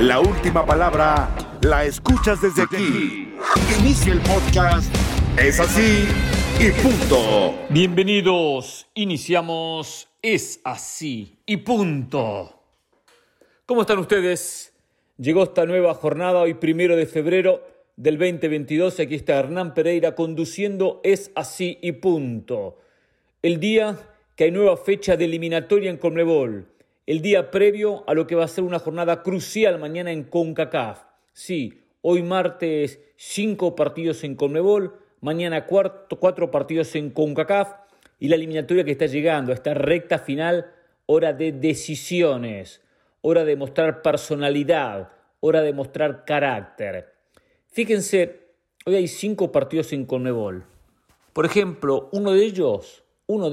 La última palabra la escuchas desde aquí. Inicia el podcast. Es así y punto. Bienvenidos. Iniciamos Es así y punto. ¿Cómo están ustedes? Llegó esta nueva jornada, hoy 1 de febrero del 2022. Aquí está Hernán Pereira conduciendo Es así y punto. El día que hay nueva fecha de eliminatoria en Conmebol. El día previo a lo que va a ser una jornada crucial mañana en CONCACAF. Sí, hoy martes 5 partidos en Conmebol, mañana 4 partidos en CONCACAF y la eliminatoria que está llegando a esta recta final, hora de decisiones, hora de mostrar personalidad, hora de mostrar carácter. Fíjense, hoy hay 5 partidos en Conmebol. Por ejemplo, uno de ellos,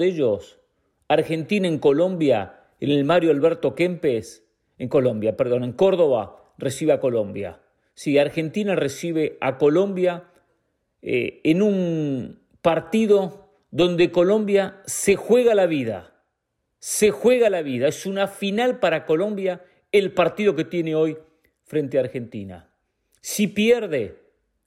Argentina en Colombia, en el Mario Alberto Kempes, en Córdoba, recibe a Colombia. Sí, Argentina recibe a Colombia en un partido donde Colombia se juega la vida. Es una final para Colombia el partido que tiene hoy frente a Argentina. Si pierde,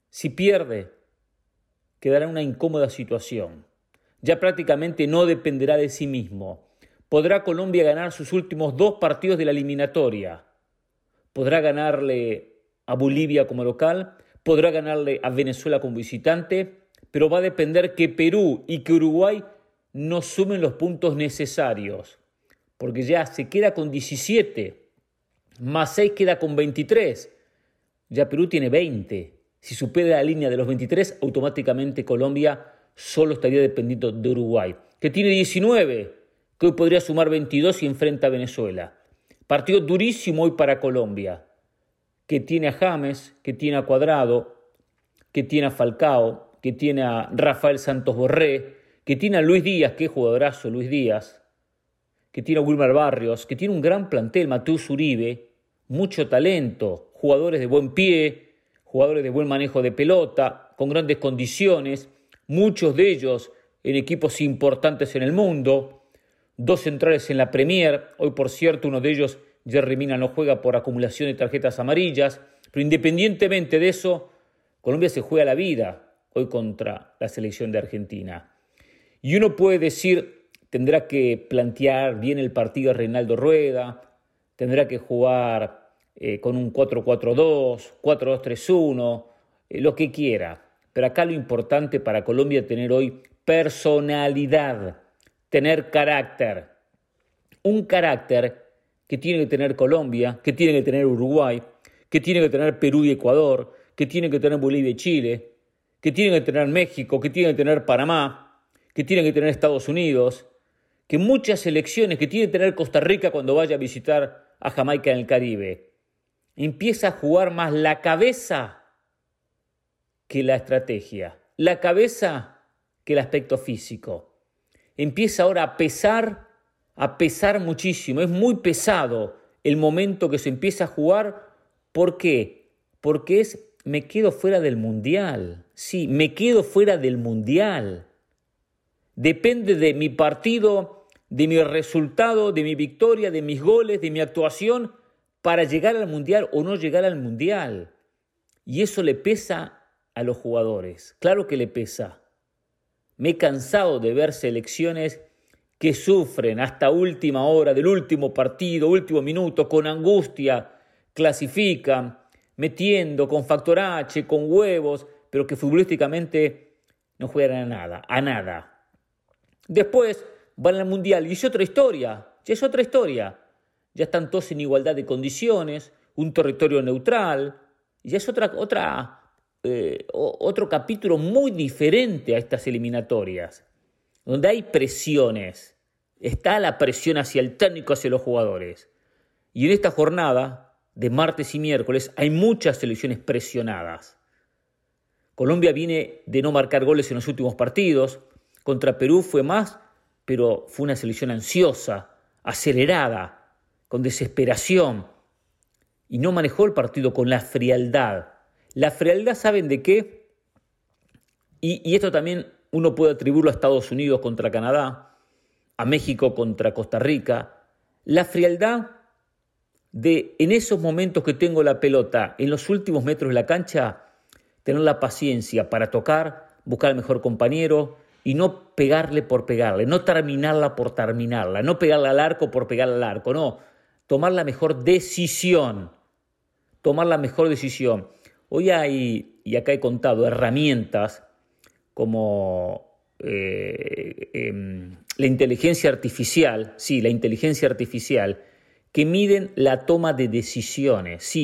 quedará en una incómoda situación. Ya prácticamente no dependerá de sí mismo. ¿Podrá Colombia ganar sus últimos 2 partidos de la eliminatoria? ¿Podrá ganarle a Bolivia como local? ¿Podrá ganarle a Venezuela como visitante? Pero va a depender que Perú y que Uruguay no sumen los puntos necesarios. Porque ya se queda con 17, más 6 queda con 23. Ya Perú tiene 20. Si supera la línea de los 23, automáticamente Colombia solo estaría dependiendo de Uruguay, que tiene 19. Que hoy podría sumar 22 y enfrenta a Venezuela. Partido durísimo hoy para Colombia, que tiene a James, que tiene a Cuadrado, que tiene a Falcao, que tiene a Rafael Santos Borré, que tiene a Luis Díaz, que es jugadorazo Luis Díaz, que tiene a Wilmar Barrios, que tiene un gran plantel, Mateus Uribe, mucho talento, jugadores de buen pie, jugadores de buen manejo de pelota, con grandes condiciones, muchos de ellos en equipos importantes en el mundo. 2 centrales en la Premier. Hoy, por cierto, uno de ellos, Yerry Mina, no juega por acumulación de tarjetas amarillas. Pero independientemente de eso, Colombia se juega la vida hoy contra la selección de Argentina. Y uno puede decir, tendrá que plantear bien el partido Reinaldo Rueda, tendrá que jugar con un 4-4-2, 4-2-3-1, lo que quiera. Pero acá lo importante para Colombia es tener hoy personalidad, tener carácter. Un carácter que tiene que tener Colombia, que tiene que tener Uruguay, que tiene que tener Perú y Ecuador, que tiene que tener Bolivia y Chile, que tiene que tener México, que tiene que tener Panamá, que tiene que tener Estados Unidos, que muchas selecciones, que tiene que tener Costa Rica cuando vaya a visitar a Jamaica en el Caribe. Empieza a jugar más la cabeza que la estrategia, la cabeza que el aspecto físico. Empieza ahora a pesar muchísimo. Es muy pesado el momento que se empieza a jugar. ¿Por qué? Porque me quedo fuera del Mundial. Sí, me quedo fuera del Mundial. Depende de mi partido, de mi resultado, de mi victoria, de mis goles, de mi actuación para llegar al Mundial o no llegar al Mundial. Y eso le pesa a los jugadores. Claro que le pesa. Me he cansado de ver selecciones que sufren hasta última hora del último partido, último minuto, con angustia, clasifican, metiendo con factor H, con huevos, pero que futbolísticamente no juegan a nada. Después van al Mundial y es otra historia, Ya están todos en igualdad de condiciones, un territorio neutral, y ya es otro capítulo muy diferente a estas eliminatorias, donde hay presiones, está la presión hacia el técnico, hacia los jugadores. Y en esta jornada de martes y miércoles hay muchas selecciones presionadas. Colombia viene de no marcar goles en los últimos partidos, contra Perú fue más, pero fue una selección ansiosa, acelerada, con desesperación, y no manejó el partido con la frialdad. La frialdad, ¿saben de qué? Y esto también uno puede atribuirlo a Estados Unidos contra Canadá, a México contra Costa Rica. La frialdad de en esos momentos que tengo la pelota, en los últimos metros de la cancha, tener la paciencia para tocar, buscar al mejor compañero y no pegarle por pegarle, no terminarla por terminarla, no pegarle al arco por pegarle al arco, no, tomar la mejor decisión, Hoy hay, y acá he contado, herramientas como la inteligencia artificial, que miden la toma de decisiones,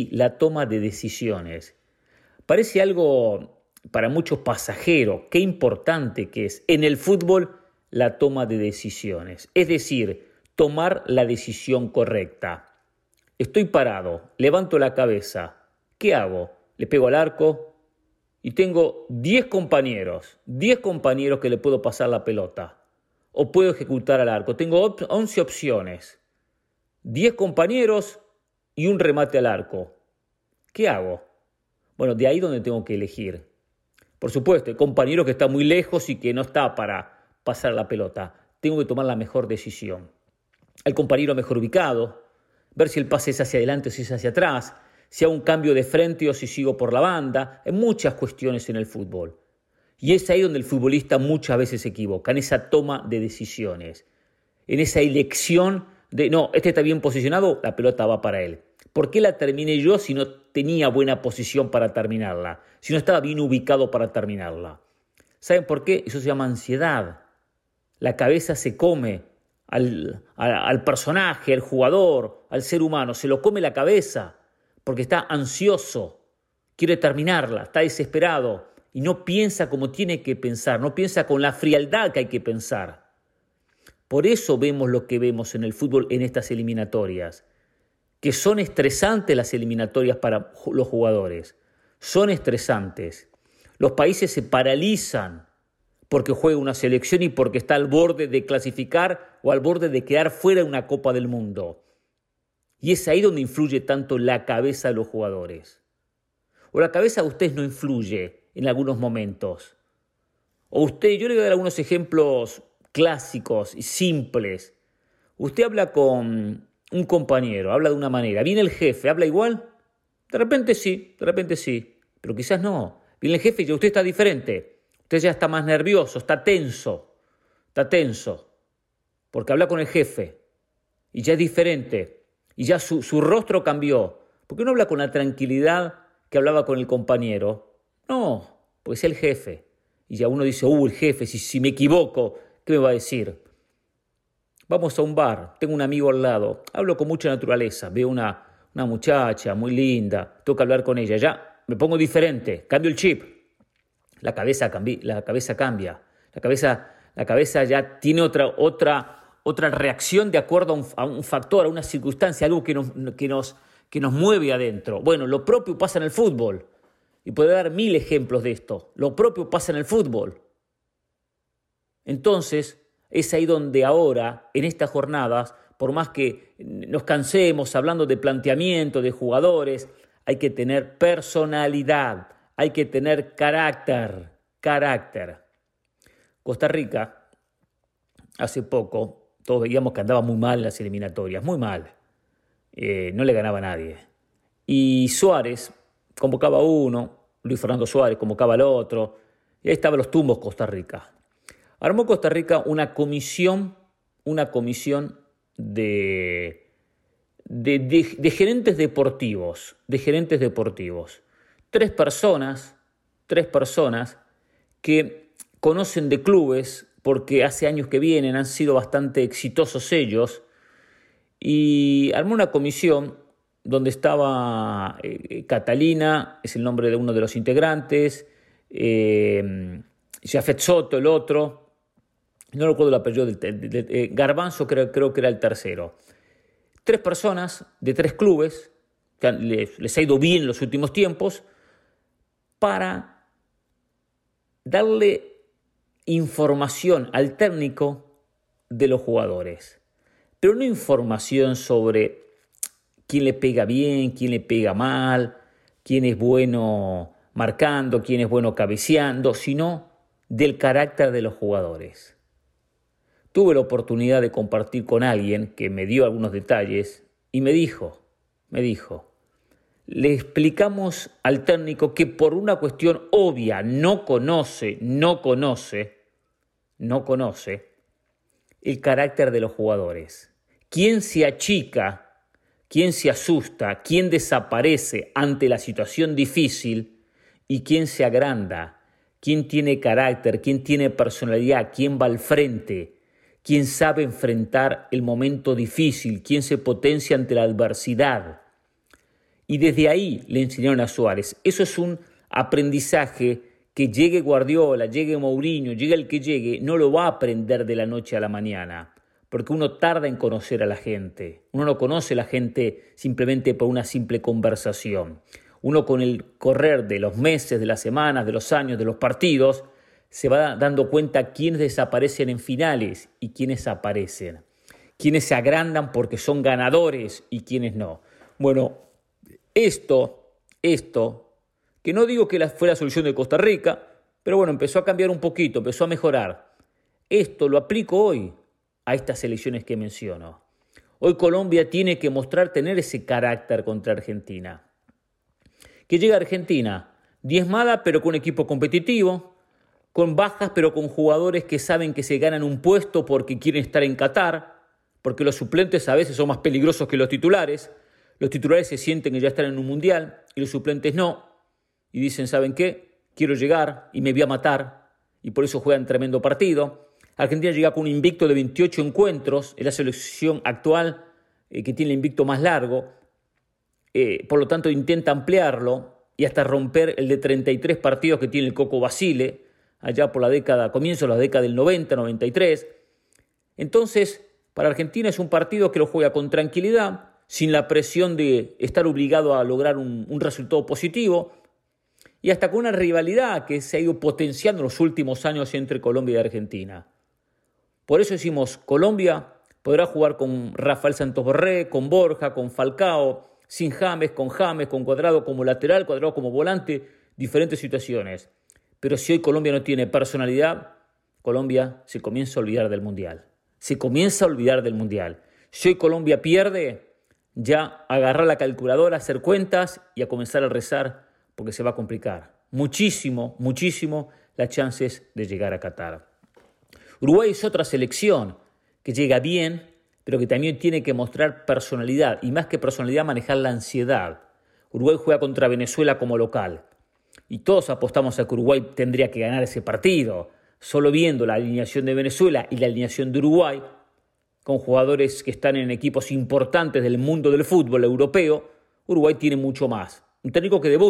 Parece algo para muchos pasajero, qué importante que es en el fútbol la toma de decisiones, es decir, tomar la decisión correcta. Estoy parado, levanto la cabeza, ¿qué hago? Le pego al arco y tengo 10 compañeros que le puedo pasar la pelota o puedo ejecutar al arco. Tengo 11 opciones, 10 compañeros y un remate al arco. ¿Qué hago? Bueno, de ahí donde tengo que elegir. Por supuesto, hay compañeros que están muy lejos y que no está para pasar la pelota. Tengo que tomar la mejor decisión. Al compañero mejor ubicado, ver si el pase es hacia adelante o si es hacia atrás, si hago un cambio de frente o si sigo por la banda. Hay muchas cuestiones en el fútbol. Y es ahí donde el futbolista muchas veces se equivoca, en esa toma de decisiones, en esa elección de, no, este está bien posicionado, la pelota va para él. ¿Por qué la terminé yo si no tenía buena posición para terminarla? Si no estaba bien ubicado para terminarla. ¿Saben por qué? Eso se llama ansiedad. La cabeza se come al personaje, al jugador, al ser humano. Se lo come la cabeza porque está ansioso, quiere terminarla, está desesperado y no piensa como tiene que pensar, no piensa con la frialdad que hay que pensar. Por eso vemos lo que vemos en el fútbol en estas eliminatorias, que son estresantes las eliminatorias para los jugadores, son estresantes. Los países se paralizan porque juega una selección y porque está al borde de clasificar o al borde de quedar fuera de una Copa del Mundo. Y es ahí donde influye tanto la cabeza de los jugadores. O la cabeza de ustedes no influye en algunos momentos. O yo le voy a dar algunos ejemplos clásicos y simples. Usted habla con un compañero, habla de una manera. Viene el jefe, ¿habla igual? De repente sí, pero quizás no. Viene el jefe y usted está diferente. Usted ya está más nervioso, está tenso, porque habla con el jefe y ya es diferente, y ya su rostro cambió. ¿Por qué no habla con la tranquilidad que hablaba con el compañero? No, pues es el jefe. Y ya uno dice, el jefe, si me equivoco, ¿qué me va a decir? Vamos a un bar, tengo un amigo al lado, hablo con mucha naturaleza, veo una muchacha muy linda, tengo que hablar con ella, ya me pongo diferente, cambio el chip. La cabeza cambia, la cabeza ya tiene otra reacción de acuerdo a un factor, a una circunstancia, algo que nos mueve adentro. Bueno, lo propio pasa en el fútbol, y puedo dar 1000 ejemplos de esto. Lo propio pasa en el fútbol. Entonces, es ahí donde ahora, en estas jornadas, por más que nos cansemos hablando de planteamiento, de jugadores, hay que tener personalidad, hay que tener carácter. Costa Rica, hace poco, todos veíamos que andaba muy mal en las eliminatorias, muy mal. No le ganaba a nadie. Y Suárez convocaba a uno, Luis Fernando Suárez convocaba al otro, y ahí estaban los tumbos Costa Rica. Armó Costa Rica una comisión de gerentes deportivos, Tres personas que conocen de clubes porque hace años que vienen, han sido bastante exitosos ellos, y armó una comisión donde estaba Catalina, es el nombre de uno de los integrantes, Jafet Soto, el otro, no recuerdo el apellido, Garbanzo creo que era el tercero. 3 personas de 3 clubes, que les ha ido bien en los últimos tiempos, para darle información al técnico de los jugadores. Pero no información sobre quién le pega bien, quién le pega mal, quién es bueno marcando, quién es bueno cabeceando, sino del carácter de los jugadores. Tuve la oportunidad de compartir con alguien que me dio algunos detalles y me dijo, me dijo, le explicamos al técnico que por una cuestión obvia no conoce el carácter de los jugadores. ¿Quién se achica, quién se asusta, quién desaparece ante la situación difícil y quién se agranda? ¿Quién tiene carácter, quién tiene personalidad, quién va al frente? ¿Quién sabe enfrentar el momento difícil? ¿Quién se potencia ante la adversidad? Y desde ahí le enseñaron a Suárez. Eso es un aprendizaje que llegue Guardiola, llegue Mourinho, llegue el que llegue, no lo va a aprender de la noche a la mañana. Porque uno tarda en conocer a la gente. Uno no conoce a la gente simplemente por una simple conversación. Uno con el correr de los meses, de las semanas, de los años, de los partidos, se va dando cuenta quiénes desaparecen en finales y quiénes aparecen. Quiénes se agrandan porque son ganadores y quiénes no. Bueno, esto, que no digo que fue la solución de Costa Rica, pero bueno, empezó a cambiar un poquito, empezó a mejorar. Esto lo aplico hoy a estas elecciones que menciono. Hoy Colombia tiene que mostrar tener ese carácter contra Argentina. Que llega a Argentina diezmada pero con un equipo competitivo, con bajas pero con jugadores que saben que se ganan un puesto porque quieren estar en Qatar, porque los suplentes a veces son más peligrosos que los titulares. Los titulares se sienten que ya están en un mundial y los suplentes no. Y dicen, ¿saben qué? Quiero llegar y me voy a matar. Y por eso juegan tremendo partido. Argentina llega con un invicto de 28 encuentros. Es la selección actual que tiene el invicto más largo. Por lo tanto, intenta ampliarlo y hasta romper el de 33 partidos que tiene el Coco Basile, allá por comienzo de la década del 90, 93. Entonces, para Argentina es un partido que lo juega con tranquilidad, sin la presión de estar obligado a lograr un resultado positivo y hasta con una rivalidad que se ha ido potenciando en los últimos años entre Colombia y Argentina. Por eso decimos, Colombia podrá jugar con Rafael Santos Borré, con Borja, con Falcao, sin James, con Cuadrado como lateral, Cuadrado como volante, diferentes situaciones. Pero si hoy Colombia no tiene personalidad, Colombia se comienza a olvidar del Mundial. Si hoy Colombia pierde, ya agarrar la calculadora, hacer cuentas y a comenzar a rezar porque se va a complicar muchísimo las chances de llegar a Qatar. Uruguay es otra selección que llega bien, pero que también tiene que mostrar personalidad y más que personalidad manejar la ansiedad. Uruguay juega contra Venezuela como local y todos apostamos a que Uruguay tendría que ganar ese partido. Solo viendo la alineación de Venezuela y la alineación de Uruguay, con jugadores que están en equipos importantes del mundo del fútbol europeo, Uruguay tiene mucho más. Un técnico que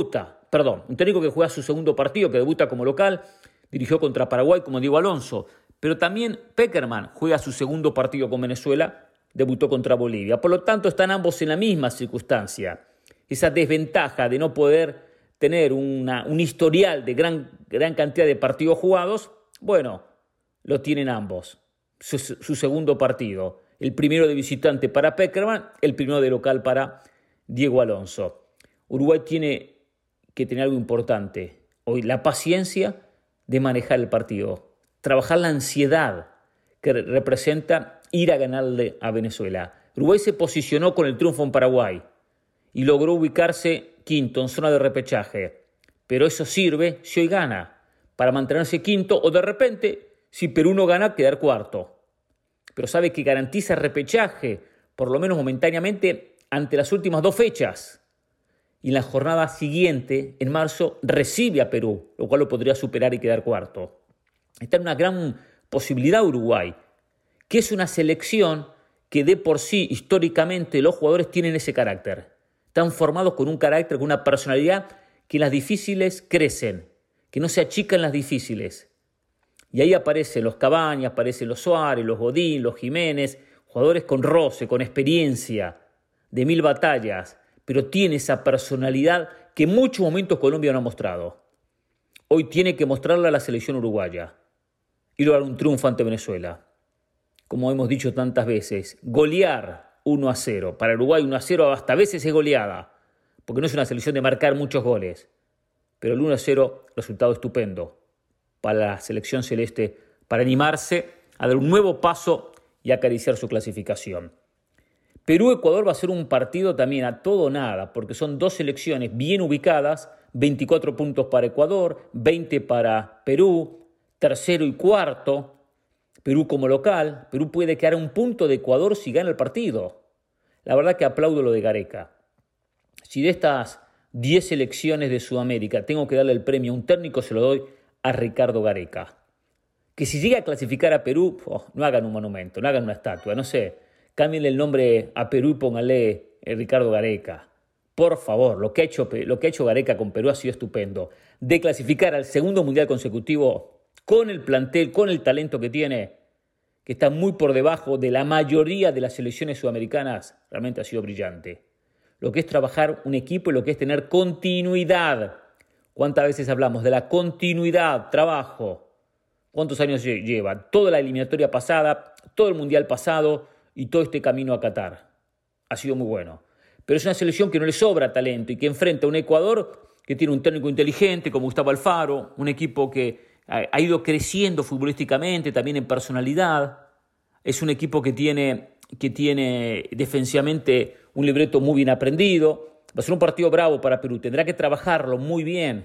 juega su segundo partido, que debuta como local, dirigió contra Paraguay como Diego Alonso, pero también Pekerman juega su segundo partido con Venezuela, debutó contra Bolivia. Por lo tanto, están ambos en la misma circunstancia. Esa desventaja de no poder tener un historial de gran cantidad de partidos jugados, bueno, lo tienen ambos. Su segundo partido, el primero de visitante para Pekerman, el primero de local para Diego Alonso. Uruguay tiene que tener algo importante hoy, la paciencia de manejar el partido, trabajar la ansiedad que representa ir a ganarle a Venezuela. Uruguay se posicionó con el triunfo en Paraguay y logró ubicarse quinto en zona de repechaje, pero eso sirve si hoy gana para mantenerse quinto o de repente, si Perú no gana, quedar cuarto. Pero sabe que garantiza repechaje, por lo menos momentáneamente, ante las últimas 2 fechas. Y en la jornada siguiente, en marzo, recibe a Perú, lo cual lo podría superar y quedar cuarto. Está en una gran posibilidad Uruguay, que es una selección que de por sí, históricamente, los jugadores tienen ese carácter. Están formados con un carácter, con una personalidad que en las difíciles crecen, que no se achican las difíciles. Y ahí aparecen los Cabañas, aparecen los Suárez, los Godín, los Jiménez, jugadores con roce, con experiencia, de 1000 batallas, pero tiene esa personalidad que en muchos momentos Colombia no ha mostrado. Hoy tiene que mostrarla a la selección uruguaya y lograr un triunfo ante Venezuela. Como hemos dicho tantas veces, golear 1-0. Para Uruguay 1-0 hasta a veces es goleada, porque no es una selección de marcar muchos goles. Pero el 1-0, resultado estupendo para la selección celeste, para animarse a dar un nuevo paso y acariciar su clasificación. Perú-Ecuador va a ser un partido también a todo o nada, porque son dos selecciones bien ubicadas, 24 puntos para Ecuador, 20 para Perú, tercero y cuarto, Perú como local. Perú puede quedar a un punto de Ecuador si gana el partido. La verdad que aplaudo lo de Gareca. Si de estas 10 selecciones de Sudamérica tengo que darle el premio a un técnico, se lo doy a Ricardo Gareca. Que si llega a clasificar a Perú, no hagan un monumento, no hagan una estatua, no sé, cámbienle el nombre a Perú y pónganle Ricardo Gareca. Por favor, lo que ha hecho Gareca con Perú ha sido estupendo. De clasificar al segundo mundial consecutivo con el plantel, con el talento que tiene, que está muy por debajo de la mayoría de las selecciones sudamericanas, realmente ha sido brillante. Lo que es trabajar un equipo y lo que es tener continuidad. ¿Cuántas veces hablamos de la continuidad, trabajo? ¿Cuántos años lleva? Toda la eliminatoria pasada, todo el mundial pasado y todo este camino a Qatar. Ha sido muy bueno. Pero es una selección que no le sobra talento y que enfrenta a un Ecuador que tiene un técnico inteligente como Gustavo Alfaro, un equipo que ha ido creciendo futbolísticamente, también en personalidad. Es un equipo que tiene defensivamente un libreto muy bien aprendido. Va a ser un partido bravo para Perú, tendrá que trabajarlo muy bien.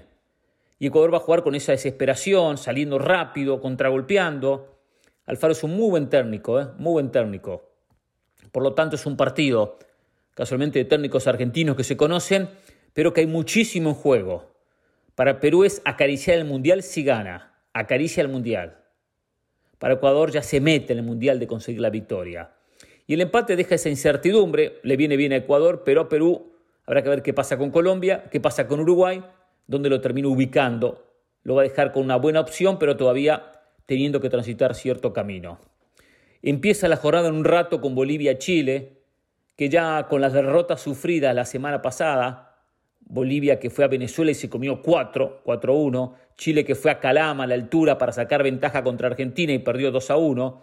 Y Ecuador va a jugar con esa desesperación, saliendo rápido, contragolpeando. Alfaro es un muy buen técnico, muy buen técnico. Por lo tanto, es un partido, casualmente, de técnicos argentinos que se conocen, pero que hay muchísimo en juego. Para Perú es acariciar el Mundial si gana, acaricia el Mundial. Para Ecuador ya se mete en el Mundial de conseguir la victoria. Y el empate deja esa incertidumbre, le viene bien a Ecuador, pero a Perú habrá que ver qué pasa con Colombia, qué pasa con Uruguay, donde lo termina ubicando. Lo va a dejar con una buena opción, pero todavía teniendo que transitar cierto camino. Empieza la jornada en un rato con Bolivia-Chile, que ya con las derrotas sufridas la semana pasada, Bolivia que fue a Venezuela y se comió 4-1, Chile que fue a Calama a la altura para sacar ventaja contra Argentina y perdió 2-1,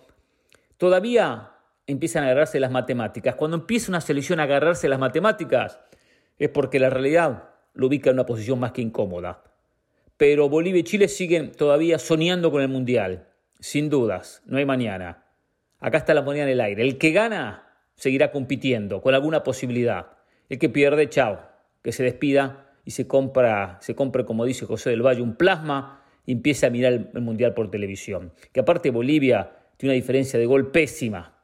todavía empiezan a agarrarse las matemáticas. Cuando empieza una selección a agarrarse las matemáticas es porque la realidad lo ubica en una posición más que incómoda. Pero Bolivia y Chile siguen todavía soñando con el Mundial, sin dudas, no hay mañana. Acá está la moneda en el aire. El que gana seguirá compitiendo con alguna posibilidad. El que pierde, chao, que se despida y se compre, como dice José del Valle, un plasma y empiece a mirar el Mundial por televisión. Que aparte Bolivia tiene una diferencia de gol pésima,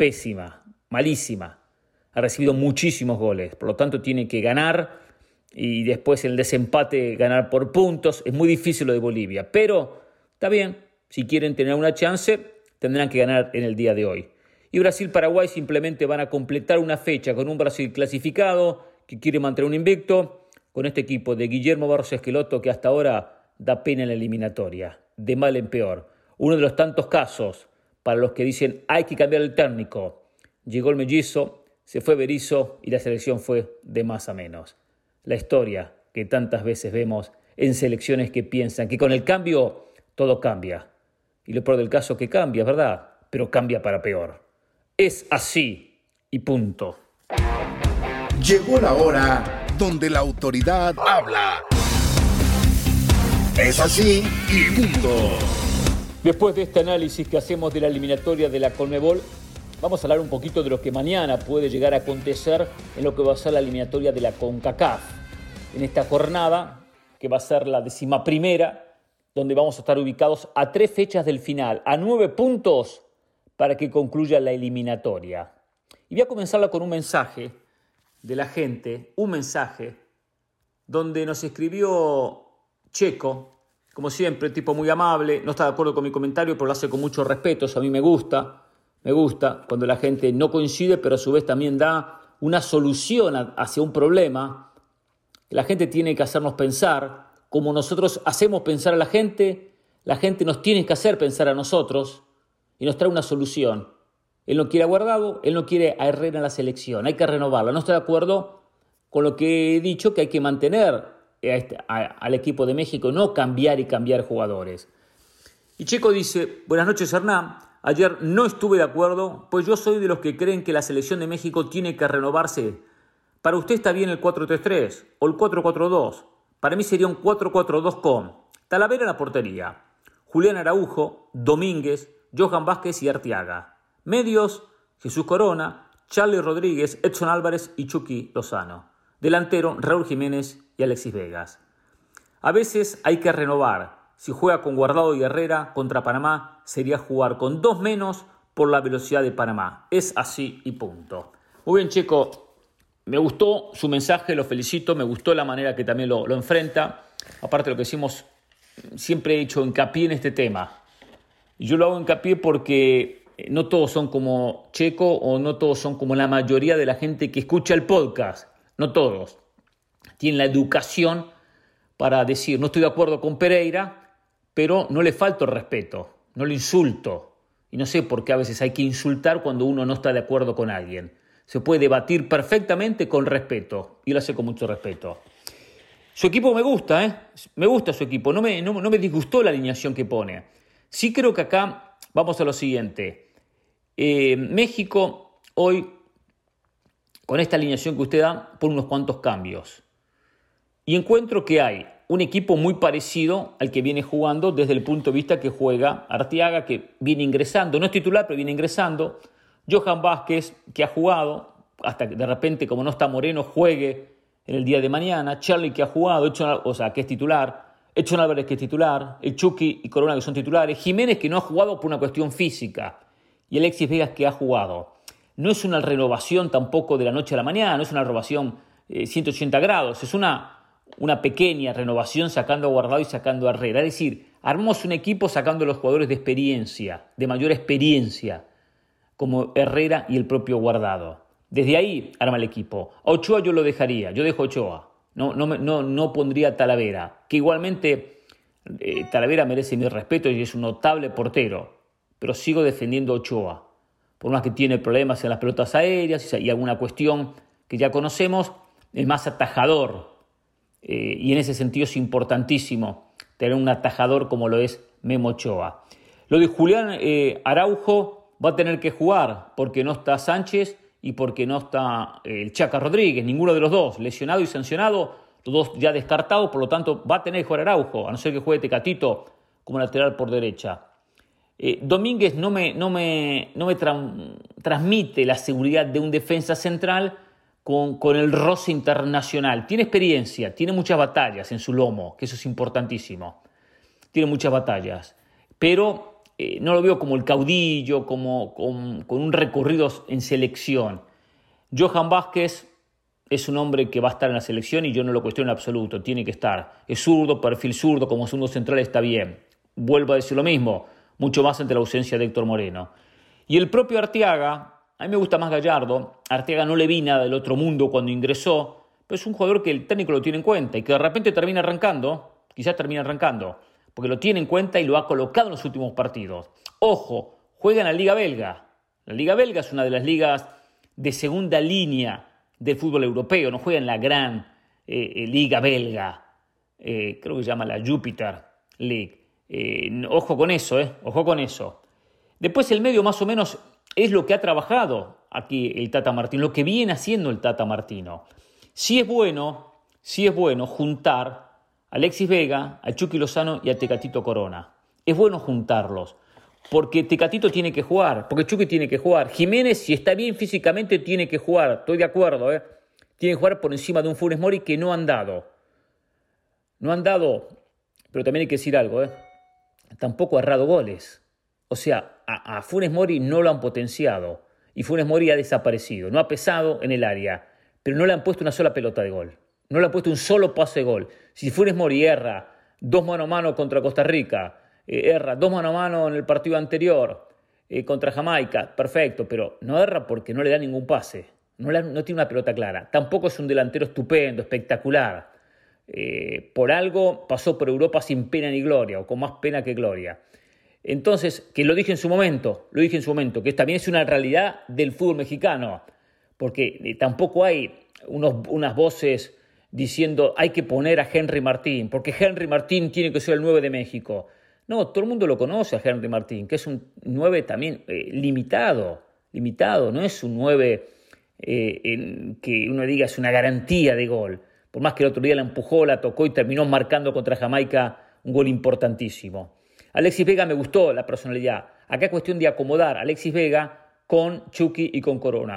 malísima. Ha recibido muchísimos goles, por lo tanto tiene que ganar y después en el desempate ganar por puntos. Es muy difícil lo de Bolivia, pero está bien, si quieren tener una chance, tendrán que ganar en el día de hoy. Y Brasil-Paraguay simplemente van a completar una fecha con un Brasil clasificado que quiere mantener un invicto, con este equipo de Guillermo Barros Esqueloto que hasta ahora da pena en la eliminatoria, de mal en peor. Uno de los tantos casos para los que dicen hay que cambiar el técnico. Llegó el mellizo, se fue Berizzo y la selección fue de más a menos. La historia que tantas veces vemos en selecciones que piensan que con el cambio todo cambia. Y lo peor del caso que cambia, ¿verdad? Pero cambia para peor. Es así y punto. Llegó la hora donde la autoridad habla. Es así y punto. Después de este análisis que hacemos de la eliminatoria de la Conmebol, vamos a hablar un poquito de lo que mañana puede llegar a acontecer en lo que va a ser la eliminatoria de la CONCACAF. En esta jornada, que va a ser la 11ª, donde vamos a estar ubicados a 3 fechas del final, a 9 puntos para que concluya la eliminatoria. Y voy a comenzarla con un mensaje de la gente, un mensaje donde nos escribió Checo, como siempre, tipo muy amable, no está de acuerdo con mi comentario, pero lo hace con mucho respeto, a mí me gusta cuando la gente no coincide, pero a su vez también da una solución hacia un problema. La gente tiene que hacernos pensar, como nosotros hacemos pensar a la gente nos tiene que hacer pensar a nosotros y nos trae una solución. Él no quiere a Guardado, él no quiere a Herrera en la selección, hay que renovarla. No está de acuerdo con lo que he dicho, que hay que mantener al equipo de México, no cambiar jugadores. Y Checo dice, buenas noches Hernán, ayer no estuve de acuerdo, pues yo soy de los que creen que la selección de México tiene que renovarse. Para usted está bien el 4-3-3 o el 4-4-2. Para mí sería un 4-4-2 con Talavera en la portería, Julián Araujo, Domínguez, Johan Vázquez y Arteaga. Medios, Jesús Corona, Charly Rodríguez, Edson Álvarez y Chucky Lozano. Delantero, Raúl Jiménez y Alexis Vegas. A veces hay que renovar. Si juega con Guardado y Herrera contra Panamá, sería jugar con 2 menos por la velocidad de Panamá. Es así y punto. Muy bien, Checo. Me gustó su mensaje, lo felicito. Me gustó la manera que también lo enfrenta. Aparte de lo que decimos, siempre he hecho hincapié en este tema. Yo lo hago hincapié porque no todos son como Checo o no todos son como la mayoría de la gente que escucha el podcast. No todos. Tienen la educación para decir, no estoy de acuerdo con Pereira, pero no le falto el respeto, no le insulto. Y no sé por qué a veces hay que insultar cuando uno no está de acuerdo con alguien. Se puede debatir perfectamente con respeto, y lo hace con mucho respeto. Su equipo me gusta, me gusta su equipo, no me disgustó la alineación que pone. Sí creo que acá vamos a lo siguiente. México hoy, con esta alineación que usted da, pone unos cuantos cambios. Y encuentro que hay un equipo muy parecido al que viene jugando desde el punto de vista que juega Arteaga, que viene ingresando, no es titular, pero viene ingresando. Johan Vázquez, que ha jugado, hasta que de repente, como no está Moreno, juegue en el día de mañana. Charly, que ha jugado, que es titular. Edson Álvarez, que es titular. El Chucky y Corona, que son titulares. Jiménez, que no ha jugado por una cuestión física. Y Alexis Vegas, que ha jugado. No es una renovación tampoco de la noche a la mañana, no es una renovación 180 grados, es una pequeña renovación sacando a Guardado y sacando a Herrera. Es decir, armamos un equipo sacando a los jugadores de experiencia, de mayor experiencia, como Herrera y el propio Guardado. Desde ahí arma el equipo. A Ochoa yo lo dejaría, yo dejo a Ochoa. No pondría a Talavera, que igualmente Talavera merece mi respeto y es un notable portero, pero sigo defendiendo a Ochoa. Por más que tiene problemas en las pelotas aéreas y alguna cuestión que ya conocemos, es más atajador. Y en ese sentido es importantísimo tener un atajador como lo es Memo Ochoa. Lo de Julián Araujo va a tener que jugar porque no está Sánchez y porque no está el Chaca Rodríguez, ninguno de los dos, lesionado y sancionado, los dos ya descartados, por lo tanto va a tener que jugar Araujo, a no ser que juegue Tecatito como lateral por derecha. Domínguez no me transmite la seguridad de un defensa central con el roce internacional. Tiene experiencia, tiene muchas batallas en su lomo, que eso es importantísimo. Tiene muchas batallas, pero no lo veo como el caudillo, con un recorrido en selección. Johan Vázquez es un hombre que va a estar en la selección y yo no lo cuestiono en absoluto, tiene que estar. Es zurdo, perfil zurdo, como segundo central está bien. Vuelvo a decir lo mismo, mucho más ante la ausencia de Héctor Moreno. Y el propio Arteaga, a mí me gusta más Gallardo. Arteaga no le vi nada del otro mundo cuando ingresó, pero es un jugador que el técnico lo tiene en cuenta y que de repente termina arrancando, porque lo tiene en cuenta y lo ha colocado en los últimos partidos. Ojo, juega en la Liga Belga. La Liga Belga es una de las ligas de segunda línea del fútbol europeo, no juega en la gran Liga Belga, creo que se llama la Jupiter League. Ojo con eso. Después el medio más o menos es lo que ha trabajado aquí el Tata Martino, lo que viene haciendo el Tata Martino. Sí es bueno juntar a Alexis Vega, a Chucky Lozano y a Tecatito Corona. Es bueno juntarlos, porque Tecatito tiene que jugar, porque Chucky tiene que jugar. Jiménez, si está bien físicamente, tiene que jugar, estoy de acuerdo, Tiene que jugar por encima de un Funes Mori que no han dado. Pero también hay que decir algo, Tampoco ha errado goles. O sea, a Funes Mori no lo han potenciado y Funes Mori ha desaparecido. No ha pesado en el área, pero no le han puesto una sola pelota de gol. No le han puesto un solo pase de gol. Si Funes Mori erra 2 mano a mano contra Costa Rica, erra 2 mano a mano en el partido anterior contra Jamaica, perfecto, pero no erra porque no le da ningún pase. No tiene una pelota clara. Tampoco es un delantero estupendo, espectacular. Por algo pasó por Europa sin pena ni gloria, o con más pena que gloria. Entonces, que lo dije en su momento, que también es una realidad del fútbol mexicano, porque tampoco hay unas voces diciendo hay que poner a Henry Martín, porque Henry Martín tiene que ser el 9 de México. No, todo el mundo lo conoce a Henry Martín, que es un 9 también limitado, no es un 9 que uno diga es una garantía de gol. Por más que el otro día la empujó, la tocó y terminó marcando contra Jamaica un gol importantísimo. Alexis Vega me gustó la personalidad. Acá es cuestión de acomodar a Alexis Vega con Chucky y con Corona.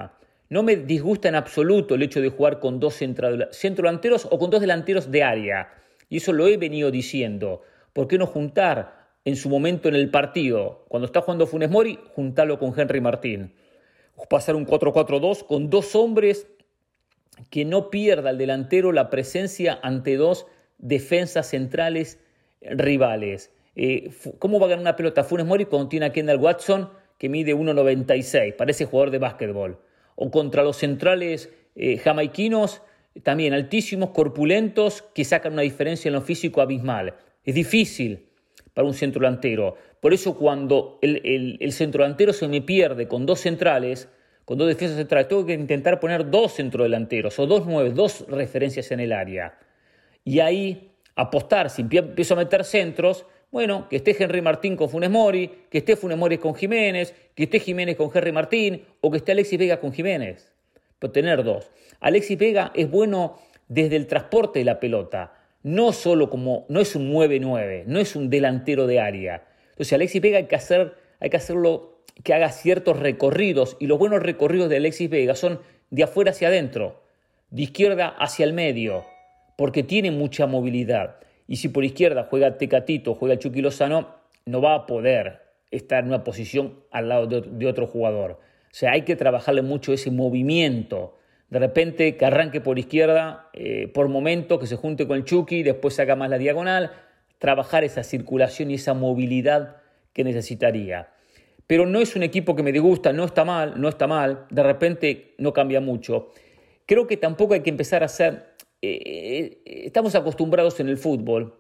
No me disgusta en absoluto el hecho de jugar con dos centrodelanteros o con dos delanteros de área. Y eso lo he venido diciendo. ¿Por qué no juntar en su momento en el partido, cuando está jugando Funes Mori, juntarlo con Henry Martín? Pasar un 4-4-2 con dos hombres que no pierda el delantero la presencia ante dos defensas centrales rivales. ¿Cómo va a ganar una pelota Funes Mori cuando tiene a Kendall Watson, que mide 1,96, parece jugador de básquetbol? O contra los centrales jamaiquinos, también altísimos, corpulentos, que sacan una diferencia en lo físico abismal. Es difícil para un centrodelantero. Por eso cuando el centrodelantero se me pierde con dos centrales, con dos defensas centrales, tengo que intentar poner dos centrodelanteros o dos 9, dos referencias en el área. Y ahí apostar, si empiezo a meter centros, bueno, que esté Henry Martín con Funes Mori, que esté Funes Mori con Jiménez, que esté Jiménez con Henry Martín o que esté Alexis Vega con Jiménez. Pero tener dos. Alexis Vega es bueno desde el transporte de la pelota, no solo no es un 9-9, no es un delantero de área. Entonces Alexis Vega hay que hacerlo que haga ciertos recorridos, y los buenos recorridos de Alexis Vega son de afuera hacia adentro, de izquierda hacia el medio, porque tiene mucha movilidad. Y si por izquierda juega Tecatito, juega Chucky Lozano, no va a poder estar en una posición al lado de otro jugador. O sea, hay que trabajarle mucho ese movimiento. De repente que arranque por izquierda, por momento que se junte con el Chucky, después saca más la diagonal, trabajar esa circulación y esa movilidad que necesitaría. Pero no es un equipo que me disgusta, no está mal, de repente no cambia mucho. Creo que tampoco hay que empezar a hacer... estamos acostumbrados en el fútbol,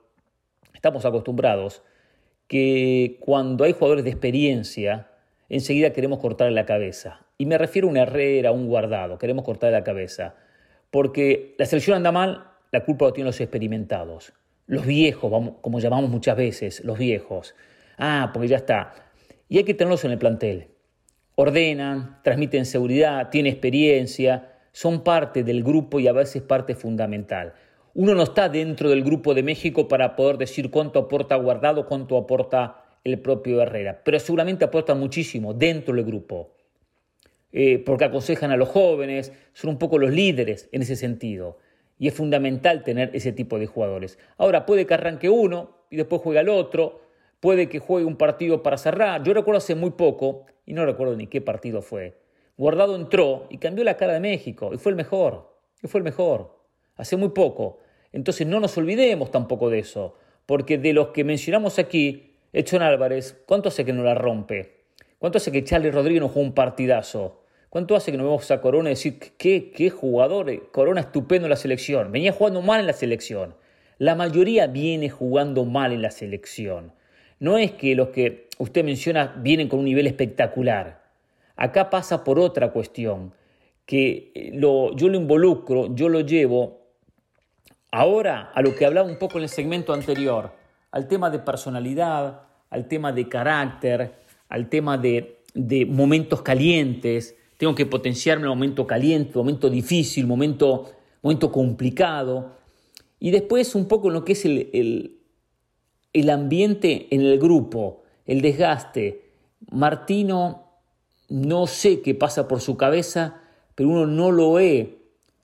que cuando hay jugadores de experiencia, enseguida queremos cortarle la cabeza. Y me refiero a un Herrera, a un Guardado, queremos cortarle la cabeza. Porque la selección anda mal, la culpa lo tienen los experimentados. Los viejos, como llamamos muchas veces, los viejos. Porque ya está. Y hay que tenerlos en el plantel. Ordenan, transmiten seguridad, tienen experiencia, son parte del grupo y a veces parte fundamental. Uno no está dentro del grupo de México para poder decir cuánto aporta Guardado, cuánto aporta el propio Herrera, pero seguramente aporta muchísimo dentro del grupo, porque aconsejan a los jóvenes, son un poco los líderes en ese sentido, y es fundamental tener ese tipo de jugadores. Ahora, puede que arranque uno y después juega el otro, puede que juegue un partido para cerrar. Yo recuerdo hace muy poco, y no recuerdo ni qué partido fue, Guardado entró y cambió la cara de México, y fue el mejor, hace muy poco. Entonces no nos olvidemos tampoco de eso, porque de los que mencionamos aquí, Edson Álvarez, ¿cuánto hace que no la rompe? ¿Cuánto hace que Charly Rodríguez no juega un partidazo? ¿Cuánto hace que no vemos a Corona decir qué jugador, Corona estupendo en la selección? Venía jugando mal en la selección. La mayoría viene jugando mal en la selección. No es que los que usted menciona vienen con un nivel espectacular. Acá pasa por otra cuestión, que yo lo involucro, yo lo llevo ahora a lo que hablaba un poco en el segmento anterior, al tema de personalidad, al tema de carácter, al tema de momentos calientes. Tengo que potenciarme en el momento caliente, momento difícil, momento complicado. Y después un poco en lo que es el ambiente en el grupo, el desgaste. Martino, no sé qué pasa por su cabeza, pero uno no lo ve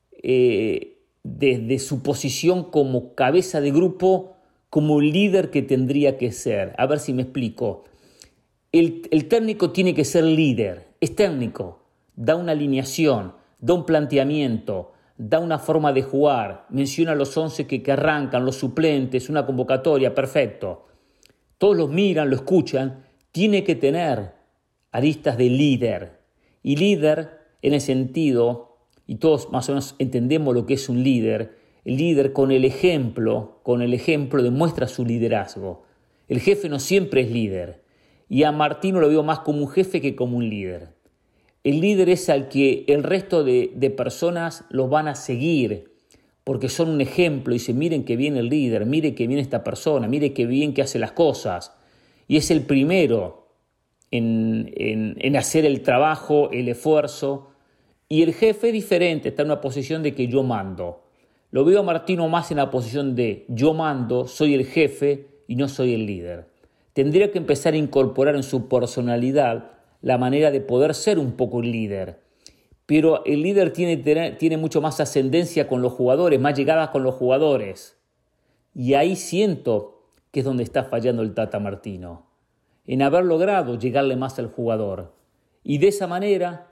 desde su posición como cabeza de grupo, como líder que tendría que ser. A ver si me explico. El técnico tiene que ser líder, es técnico, da una alineación, da un planteamiento, da una forma de jugar, menciona los 11 que arrancan, los suplentes, una convocatoria, perfecto. Todos los miran, lo escuchan, tiene que tener aristas de líder. Y líder en el sentido, y todos más o menos entendemos lo que es un líder, el líder con el ejemplo demuestra su liderazgo. El jefe no siempre es líder, y a Martino lo veo más como un jefe que como un líder. El líder es al que el resto de personas los van a seguir, porque son un ejemplo, y dicen, miren qué bien el líder, mire qué bien esta persona, mire qué bien que hace las cosas. Y es el primero en hacer el trabajo, el esfuerzo. Y el jefe es diferente, está en una posición de que yo mando. Lo veo a Martino más en la posición de yo mando, soy el jefe y no soy el líder. Tendría que empezar a incorporar en su personalidad la manera de poder ser un poco el líder. pero el líder tiene mucho más ascendencia con los jugadores, más llegadas con los jugadores. Y ahí siento que es donde está fallando el Tata Martino, en haber logrado llegarle más al jugador. Y de esa manera,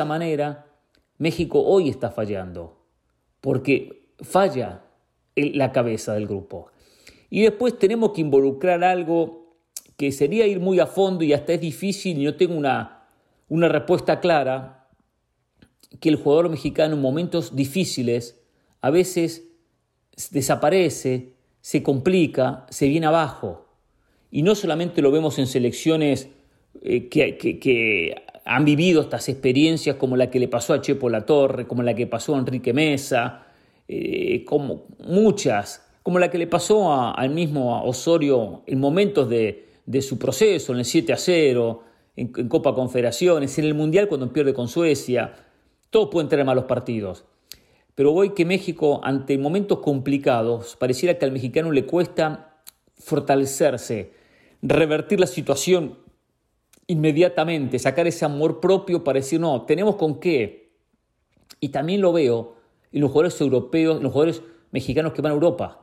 México hoy está fallando, porque falla la cabeza del grupo. Y después tenemos que involucrar algo que sería ir muy a fondo y hasta es difícil y no tengo una respuesta clara, que el jugador mexicano en momentos difíciles a veces desaparece, se complica, se viene abajo. Y no solamente lo vemos en selecciones que han vivido estas experiencias como la que le pasó a Chepo Latorre, como la que pasó a Enrique Mesa, como muchas, como la que le pasó al mismo Osorio en momentos de su proceso, en el 7-0, en Copa Confederaciones, en el Mundial cuando pierde con Suecia. Todos pueden tener malos partidos. Pero hoy que México, ante momentos complicados, pareciera que al mexicano le cuesta fortalecerse, revertir la situación inmediatamente, sacar ese amor propio para decir, no, tenemos con qué. Y también lo veo en los jugadores europeos, en los jugadores mexicanos que van a Europa.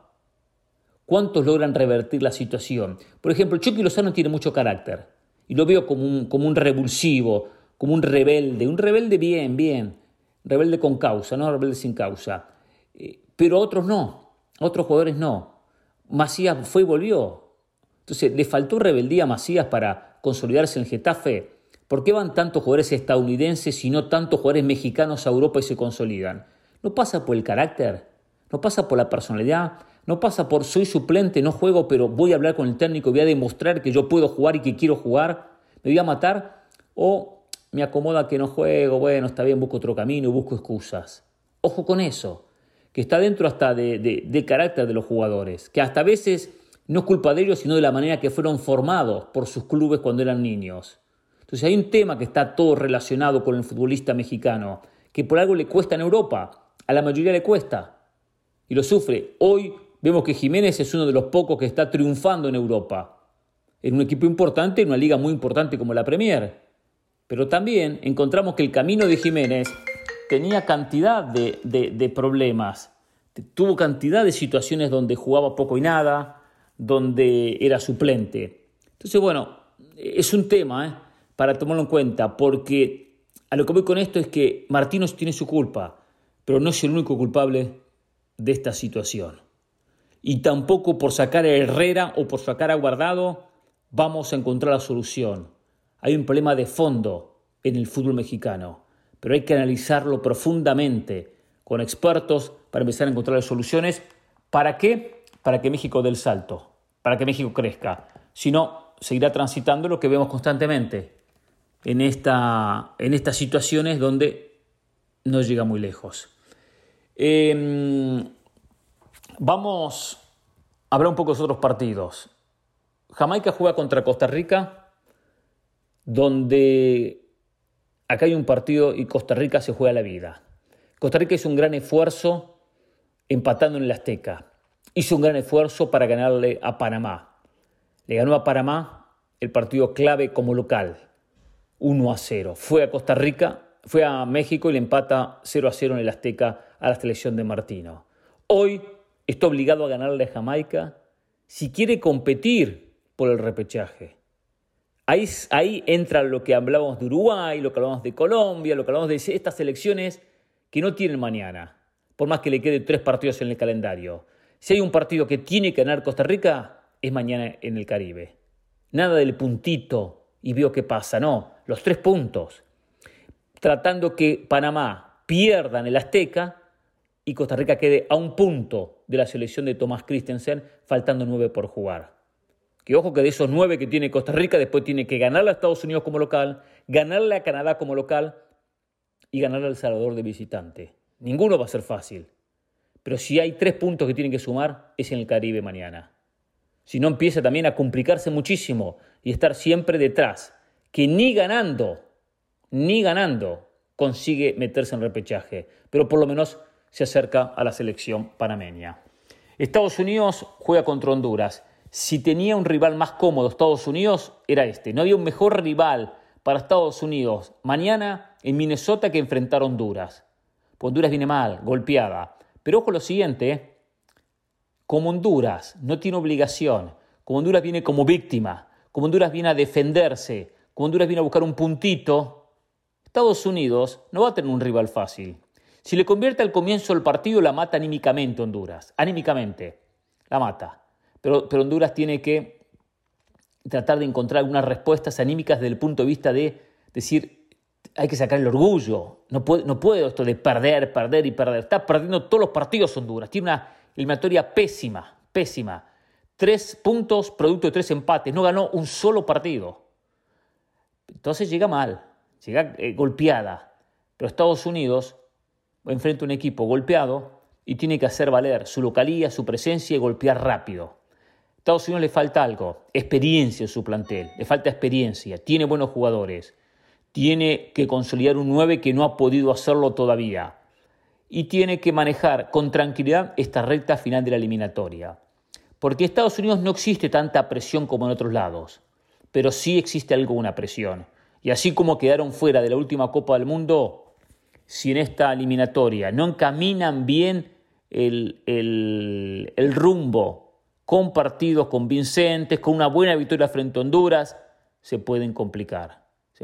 ¿Cuántos logran revertir la situación? Por ejemplo, el Chucky Lozano tiene mucho carácter. Y lo veo como un revulsivo, como un rebelde bien, rebelde con causa, no rebelde sin causa. Pero otros no, otros jugadores no. Macías fue y volvió. Entonces, ¿le faltó rebeldía a Macías para consolidarse en el Getafe? ¿Por qué van tantos jugadores estadounidenses y no tantos jugadores mexicanos a Europa y se consolidan? ¿No pasa por el carácter? ¿No pasa por la personalidad? ¿No pasa por soy suplente, no juego, pero voy a hablar con el técnico y voy a demostrar que yo puedo jugar y que quiero jugar? ¿Me voy a matar? ¿O me acomoda que no juego? Bueno, está bien, busco otro camino, busco excusas. Ojo con eso, que está dentro hasta de carácter de los jugadores, que hasta a veces no es culpa de ellos, sino de la manera que fueron formados por sus clubes cuando eran niños. Entonces hay un tema que está todo relacionado con el futbolista mexicano, que por algo le cuesta en Europa, a la mayoría le cuesta, y lo sufre. Hoy vemos que Jiménez es uno de los pocos que está triunfando en Europa, en un equipo importante, en una liga muy importante como la Premier. Pero también encontramos que el camino de Jiménez tenía cantidad de problemas, tuvo cantidad de situaciones donde jugaba poco y nada, donde era suplente. Entonces, bueno, es un tema para tomarlo en cuenta, porque a lo que voy con esto es que Martino tiene su culpa, pero no es el único culpable de esta situación. Y tampoco por sacar a Herrera o por sacar a Guardado vamos a encontrar la solución. Hay un problema de fondo en el fútbol mexicano, pero hay que analizarlo profundamente con expertos para empezar a encontrar las soluciones. ¿Para qué? Para que México dé el salto, para que México crezca. Si no, seguirá transitando lo que vemos constantemente en estas situaciones donde no llega muy lejos. Vamos a hablar un poco de otros partidos. Jamaica juega contra Costa Rica, donde acá hay un partido y Costa Rica se juega la vida. Costa Rica hizo un gran esfuerzo empatando en el Azteca. Hizo un gran esfuerzo para ganarle a Panamá. Le ganó a Panamá el partido clave como local, 1-0. Fue a Costa Rica, fue a México y le empata 0-0 en el Azteca a la selección de Martino. Hoy está obligado a ganarle a Jamaica si quiere competir por el repechaje. Ahí entra lo que hablábamos de Uruguay, lo que hablamos de Colombia, lo que hablamos de estas selecciones que no tienen mañana, por más que le quede 3 partidos en el calendario. Si hay un partido que tiene que ganar Costa Rica, es mañana en el Caribe. Nada del puntito y veo qué pasa, no, los 3 puntos. Tratando que Panamá pierda en el Azteca y Costa Rica quede a un punto de la selección de Thomas Christensen, faltando 9 por jugar. Que ojo que de esos 9 que tiene Costa Rica, después tiene que ganarle a Estados Unidos como local, ganarle a Canadá como local y ganarle a El Salvador de visitante. Ninguno va a ser fácil. Pero si hay 3 puntos que tienen que sumar, es en el Caribe mañana. Si no, empieza también a complicarse muchísimo y estar siempre detrás, que ni ganando consigue meterse en repechaje, pero por lo menos se acerca a la selección panameña. Estados Unidos juega contra Honduras. Si tenía un rival más cómodo Estados Unidos, era este. No había un mejor rival para Estados Unidos mañana en Minnesota que enfrentar a Honduras. Pues Honduras viene mal, golpeada. Pero ojo lo siguiente, como Honduras no tiene obligación, como Honduras viene como víctima, como Honduras viene a defenderse, como Honduras viene a buscar un puntito, Estados Unidos no va a tener un rival fácil. Si le convierte al comienzo del partido, la mata anímicamente Honduras. Anímicamente, la mata. Pero Honduras tiene que tratar de encontrar algunas respuestas anímicas desde el punto de vista de decir, hay que sacar el orgullo. No puede esto de perder. Está perdiendo todos los partidos Honduras. Tiene una eliminatoria pésima. 3 puntos, producto de 3 empates. No ganó un solo partido. Entonces llega mal, llega golpeada. Pero Estados Unidos enfrenta un equipo golpeado y tiene que hacer valer su localía, su presencia y golpear rápido. A Estados Unidos le falta algo, experiencia en su plantel, le falta experiencia, tiene buenos jugadores, tiene que consolidar un 9 que no ha podido hacerlo todavía y tiene que manejar con tranquilidad esta recta final de la eliminatoria. Porque en Estados Unidos no existe tanta presión como en otros lados, pero sí existe alguna presión. Y así como quedaron fuera de la última Copa del Mundo, si en esta eliminatoria no encaminan bien el rumbo con partidos convincentes, con una buena victoria frente a Honduras, se pueden complicar.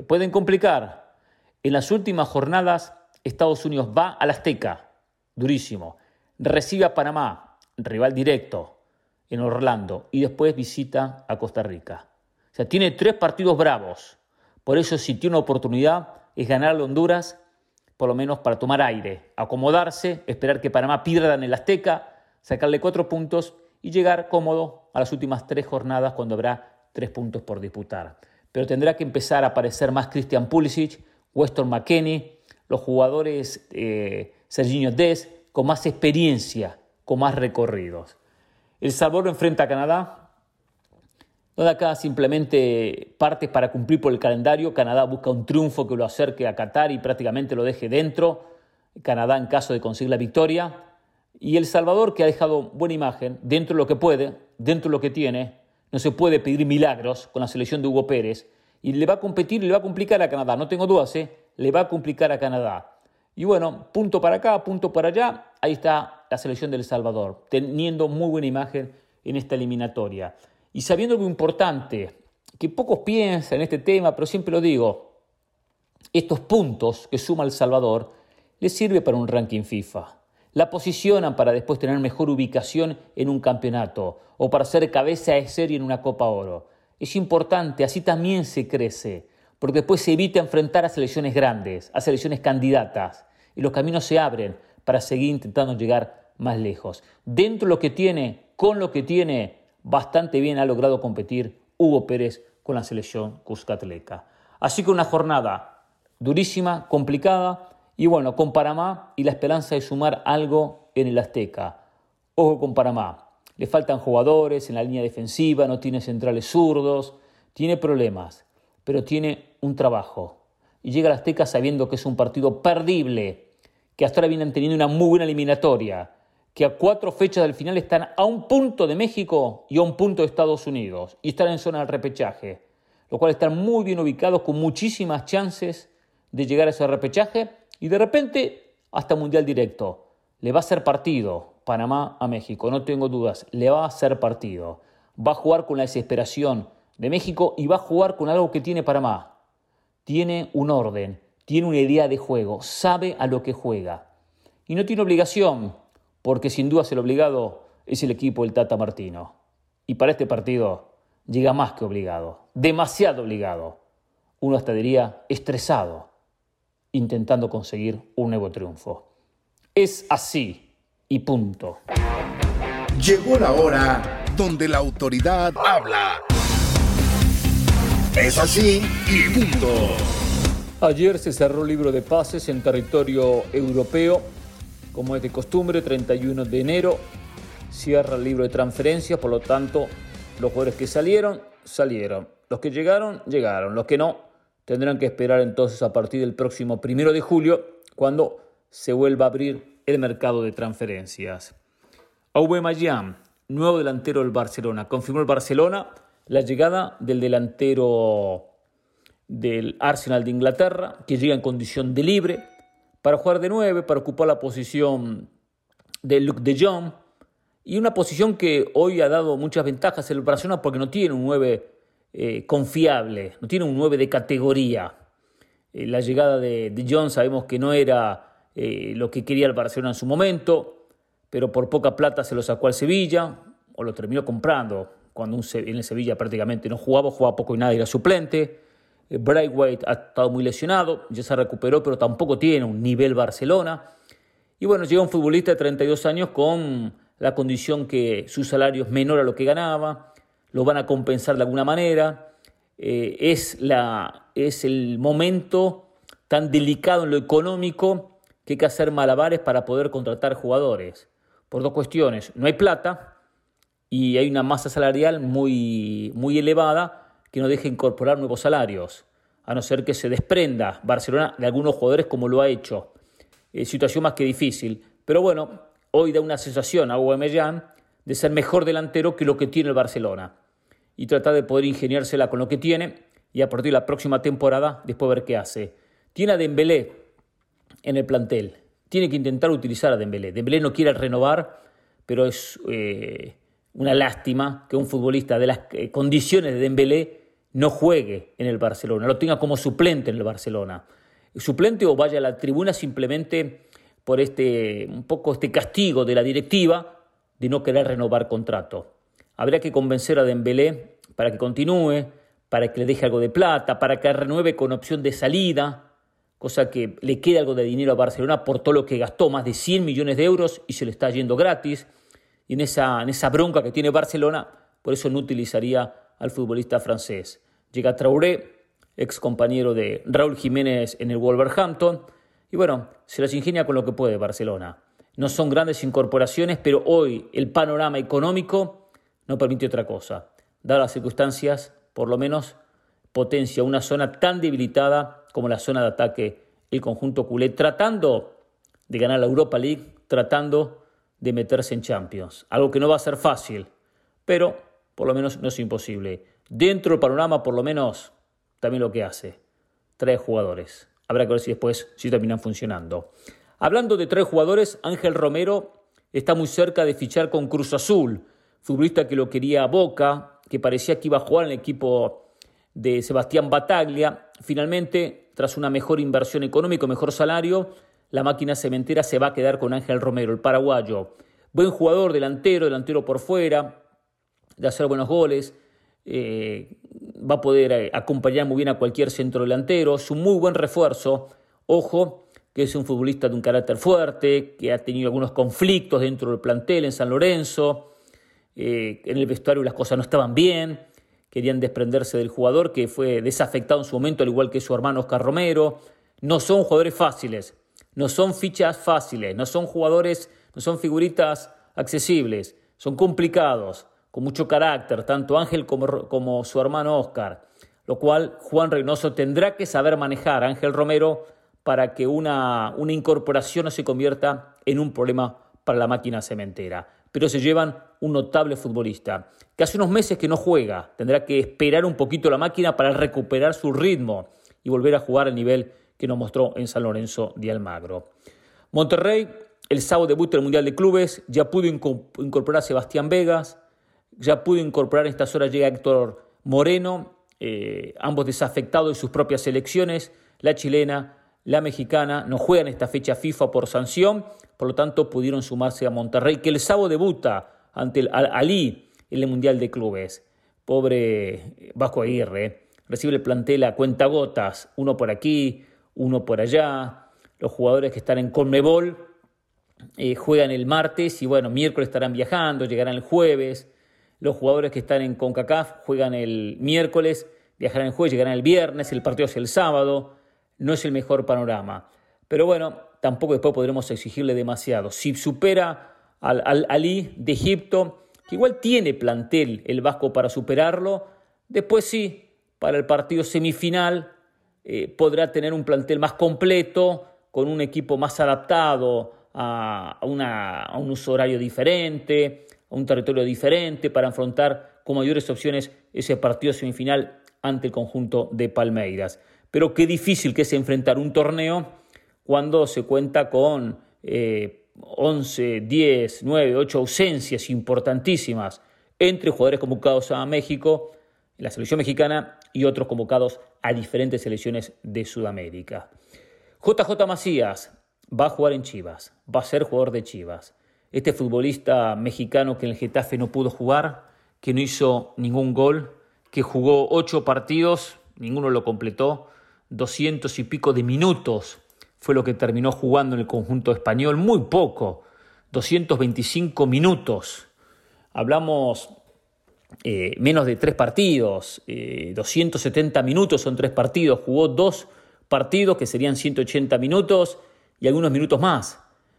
En las últimas jornadas, Estados Unidos va al Azteca, durísimo, recibe a Panamá, rival directo, en Orlando, y después visita a Costa Rica. O sea, tiene 3 partidos bravos. Por eso, si tiene una oportunidad, es ganarle a Honduras, por lo menos para tomar aire, acomodarse, esperar que Panamá pierda en el Azteca, sacarle 4 puntos y llegar cómodo a las últimas 3 jornadas cuando habrá 3 puntos por disputar. Pero tendrá que empezar a aparecer más Christian Pulisic, Weston McKennie, los jugadores Sergiño Dest, con más experiencia, con más recorridos. El Salvador enfrenta a Canadá. No de acá simplemente partes para cumplir por el calendario. Canadá busca un triunfo que lo acerque a Qatar y prácticamente lo deje dentro. Canadá en caso de conseguir la victoria. Y El Salvador, que ha dejado buena imagen, dentro de lo que puede, dentro de lo que tiene. No se puede pedir milagros con la selección de Hugo Pérez. Y le va a competir y le va a complicar a Canadá. No tengo dudas, le va a complicar a Canadá. Y bueno, punto para acá, punto para allá. Ahí está la selección de El Salvador, teniendo muy buena imagen en esta eliminatoria. Y sabiendo algo importante, que pocos piensan en este tema, pero siempre lo digo, estos puntos que suma El Salvador les sirve para un ranking FIFA. La posicionan para después tener mejor ubicación en un campeonato o para ser cabeza de serie en una Copa Oro. Es importante, así también se crece, porque después se evita enfrentar a selecciones grandes, a selecciones candidatas, y los caminos se abren para seguir intentando llegar más lejos. Dentro de lo que tiene, con lo que tiene, bastante bien ha logrado competir Hugo Pérez con la selección cuscatleca. Así que una jornada durísima, complicada, y bueno, con Panamá y la esperanza de sumar algo en el Azteca. Ojo con Panamá, le faltan jugadores en la línea defensiva, no tiene centrales zurdos, tiene problemas, pero tiene un trabajo. Y llega al Azteca sabiendo que es un partido perdible, que hasta ahora vienen teniendo una muy buena eliminatoria, que a 4 fechas del final están a 1 punto de México y a 1 punto de Estados Unidos, y están en zona del repechaje, lo cual están muy bien ubicados, con muchísimas chances de llegar a ese repechaje, y de repente hasta Mundial directo. Le va a hacer partido Panamá a México, no tengo dudas, le va a hacer partido. Va a jugar con la desesperación de México y va a jugar con algo que tiene Panamá. Tiene un orden, tiene una idea de juego, sabe a lo que juega. Y no tiene obligación, porque sin duda el obligado es el equipo del Tata Martino. Y para este partido llega más que obligado, demasiado obligado. Uno hasta diría estresado, intentando conseguir un nuevo triunfo. Es así y punto. Llegó la hora donde la autoridad habla. Es así y punto. Ayer se cerró el libro de pases en territorio europeo. Como es de costumbre, 31 de enero cierra el libro de transferencias, por lo tanto, los jugadores que salieron. Los que llegaron. Los que no, tendrán que esperar entonces a partir del próximo 1 de julio, cuando se vuelva a abrir el mercado de transferencias. Aubameyang, nuevo delantero del Barcelona. Confirmó el Barcelona la llegada del delantero del Arsenal de Inglaterra, que llega en condición de libre para jugar de 9, para ocupar la posición de Luuk de Jong, y una posición que hoy ha dado muchas ventajas al Barcelona porque no tiene un 9 confiable, no tiene un 9 de categoría. La llegada de Jong sabemos que no era lo que quería el Barcelona en su momento, pero por poca plata se lo sacó al Sevilla, o lo terminó comprando, cuando en el Sevilla prácticamente no jugaba poco y nada, era suplente. Braithwaite ha estado muy lesionado, ya se recuperó, pero tampoco tiene un nivel Barcelona. Y bueno, llega un futbolista de 32 años con la condición que su salario es menor a lo que ganaba, lo van a compensar de alguna manera. Es el momento tan delicado en lo económico que hay que hacer malabares para poder contratar jugadores. Por dos cuestiones, no hay plata y hay una masa salarial muy, muy elevada que no deja incorporar nuevos salarios, a no ser que se desprenda Barcelona de algunos jugadores como lo ha hecho. Situación más que difícil, pero bueno, hoy da una sensación a Aubameyang de ser mejor delantero que lo que tiene el Barcelona y tratar de poder ingeniársela con lo que tiene y a partir de la próxima temporada después ver qué hace. Tiene a Dembélé en el plantel, tiene que intentar utilizar a Dembélé. Dembélé no quiere renovar, pero es una lástima que un futbolista de las condiciones de Dembélé no juegue en el Barcelona, lo tenga como suplente en el Barcelona. Suplente o vaya a la tribuna simplemente por un poco este castigo de la directiva de no querer renovar contrato. Habría que convencer a Dembélé para que continúe, para que le deje algo de plata, para que renueve con opción de salida, cosa que le quede algo de dinero a Barcelona por todo lo que gastó, más de 100 millones de euros y se le está yendo gratis. Y en esa bronca que tiene Barcelona, por eso no utilizaría al futbolista francés. Llega Traoré, ex compañero de Raúl Jiménez en el Wolverhampton, y bueno, se las ingenia con lo que puede Barcelona. No son grandes incorporaciones, pero hoy el panorama económico no permite otra cosa. Dadas las circunstancias, por lo menos potencia una zona tan debilitada como la zona de ataque el conjunto culé, tratando de ganar la Europa League, tratando de meterse en Champions. Algo que no va a ser fácil, pero por lo menos no es imposible. Dentro del panorama, por lo menos, también lo que hace. 3 jugadores. Habrá que ver si después terminan funcionando. Hablando de 3 jugadores, Ángel Romero está muy cerca de fichar con Cruz Azul. Futbolista que lo quería Boca, que parecía que iba a jugar en el equipo de Sebastián Bataglia. Finalmente, tras una mejor inversión económica, mejor salario, la máquina cementera se va a quedar con Ángel Romero, el paraguayo. Buen jugador, delantero por fuera, de hacer buenos goles. Va a poder acompañar muy bien a cualquier centro delantero. Es un muy buen refuerzo. Ojo, que es un futbolista de un carácter fuerte, que ha tenido algunos conflictos dentro del plantel en San Lorenzo. En el vestuario las cosas no estaban bien. Querían desprenderse del jugador que fue desafectado en su momento, al igual que su hermano Oscar Romero. No son jugadores fáciles, no son fichas fáciles, no son figuritas accesibles, son complicados, con mucho carácter, tanto Ángel como su hermano Oscar, lo cual Juan Reynoso tendrá que saber manejar a Ángel Romero para que una incorporación no se convierta en un problema para la máquina cementera. Pero se llevan un notable futbolista, que hace unos meses que no juega, tendrá que esperar un poquito la máquina para recuperar su ritmo y volver a jugar al nivel que nos mostró en San Lorenzo de Almagro. Monterrey, el sábado debuta el Mundial de Clubes, ya pudo incorporar a Sebastián Vegas, ya pudo incorporar en estas horas llega Héctor Moreno, ambos desafectados de sus propias selecciones, la chilena, la mexicana, no juegan esta fecha FIFA por sanción, por lo tanto pudieron sumarse a Monterrey, que el sábado debuta ante el Al-Ahly en el Mundial de Clubes. Pobre Vasco Aguirre, recibe el plantel a cuentagotas, uno por aquí, uno por allá. Los jugadores que están en Conmebol juegan el martes y bueno, miércoles estarán viajando, llegarán el jueves. Los jugadores que están en CONCACAF juegan el miércoles, viajarán el jueves, llegarán el viernes, el partido es el sábado. No es el mejor panorama. Pero bueno, tampoco después podremos exigirle demasiado. Si supera al Al-Ahly de Egipto, que igual tiene plantel el Vasco para superarlo, después sí, para el partido semifinal podrá tener un plantel más completo, con un equipo más adaptado a un uso horario diferente, a un territorio diferente para afrontar con mayores opciones ese partido semifinal ante el conjunto de Palmeiras. Pero qué difícil que es enfrentar un torneo cuando se cuenta con 11, 10, 9, 8 ausencias importantísimas entre jugadores convocados a México, la selección mexicana, y otros convocados a diferentes selecciones de Sudamérica. JJ Macías va a jugar en Chivas, va a ser jugador de Chivas. Este futbolista mexicano que en el Getafe no pudo jugar, que no hizo ningún gol, que jugó 8 partidos, ninguno lo completó, 200 y pico de minutos fue lo que terminó jugando en el conjunto español, muy poco, 225 minutos. Hablamos menos de 3 partidos, 270 minutos son 3 partidos, jugó 2 partidos que serían 180 minutos y algunos minutos más,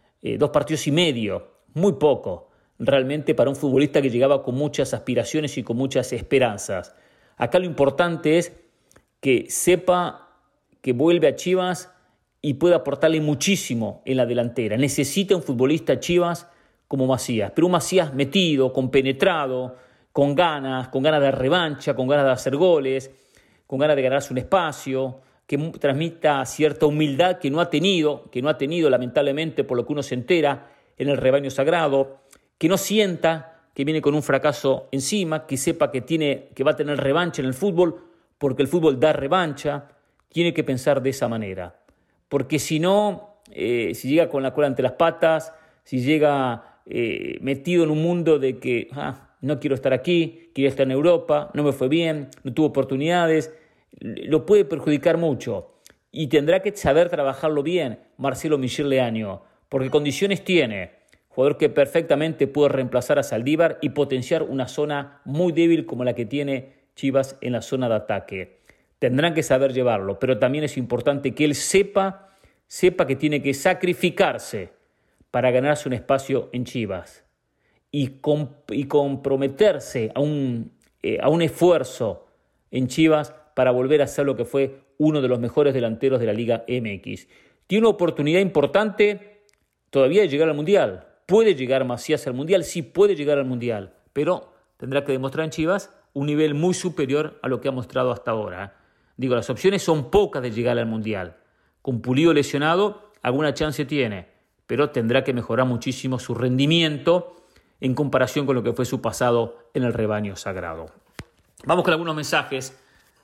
2 partidos y medio, muy poco realmente para un futbolista que llegaba con muchas aspiraciones y con muchas esperanzas. Acá lo importante es que sepa que vuelve a Chivas y puede aportarle muchísimo en la delantera. Necesita un futbolista Chivas como Macías, pero un Macías metido, compenetrado, con ganas de revancha, con ganas de hacer goles, con ganas de ganarse un espacio, que transmita cierta humildad que no ha tenido lamentablemente por lo que uno se entera en el rebaño sagrado, que no sienta que viene con un fracaso encima, que sepa que va a tener revancha en el fútbol, porque el fútbol da revancha, tiene que pensar de esa manera. Porque si no, si llega con la cola entre las patas, si llega metido en un mundo de que no quiero estar aquí, quiero estar en Europa, no me fue bien, no tuve oportunidades, lo puede perjudicar mucho. Y tendrá que saber trabajarlo bien Marcelo Michel Leaño, porque condiciones tiene. Jugador que perfectamente puede reemplazar a Saldívar y potenciar una zona muy débil como la que tiene Chivas en la zona de ataque. Tendrán que saber llevarlo, pero también es importante que él sepa que tiene que sacrificarse para ganarse un espacio en Chivas y comprometerse a un esfuerzo en Chivas para volver a ser lo que fue uno de los mejores delanteros de la Liga MX. Tiene una oportunidad importante todavía de llegar al Mundial. ¿Puede llegar Macías al Mundial? Sí, puede llegar al Mundial, pero tendrá que demostrar en Chivas un nivel muy superior a lo que ha mostrado hasta ahora. Digo, las opciones son pocas de llegar al Mundial. Con Pulido lesionado, alguna chance tiene, pero tendrá que mejorar muchísimo su rendimiento en comparación con lo que fue su pasado en el rebaño sagrado. Vamos con algunos mensajes.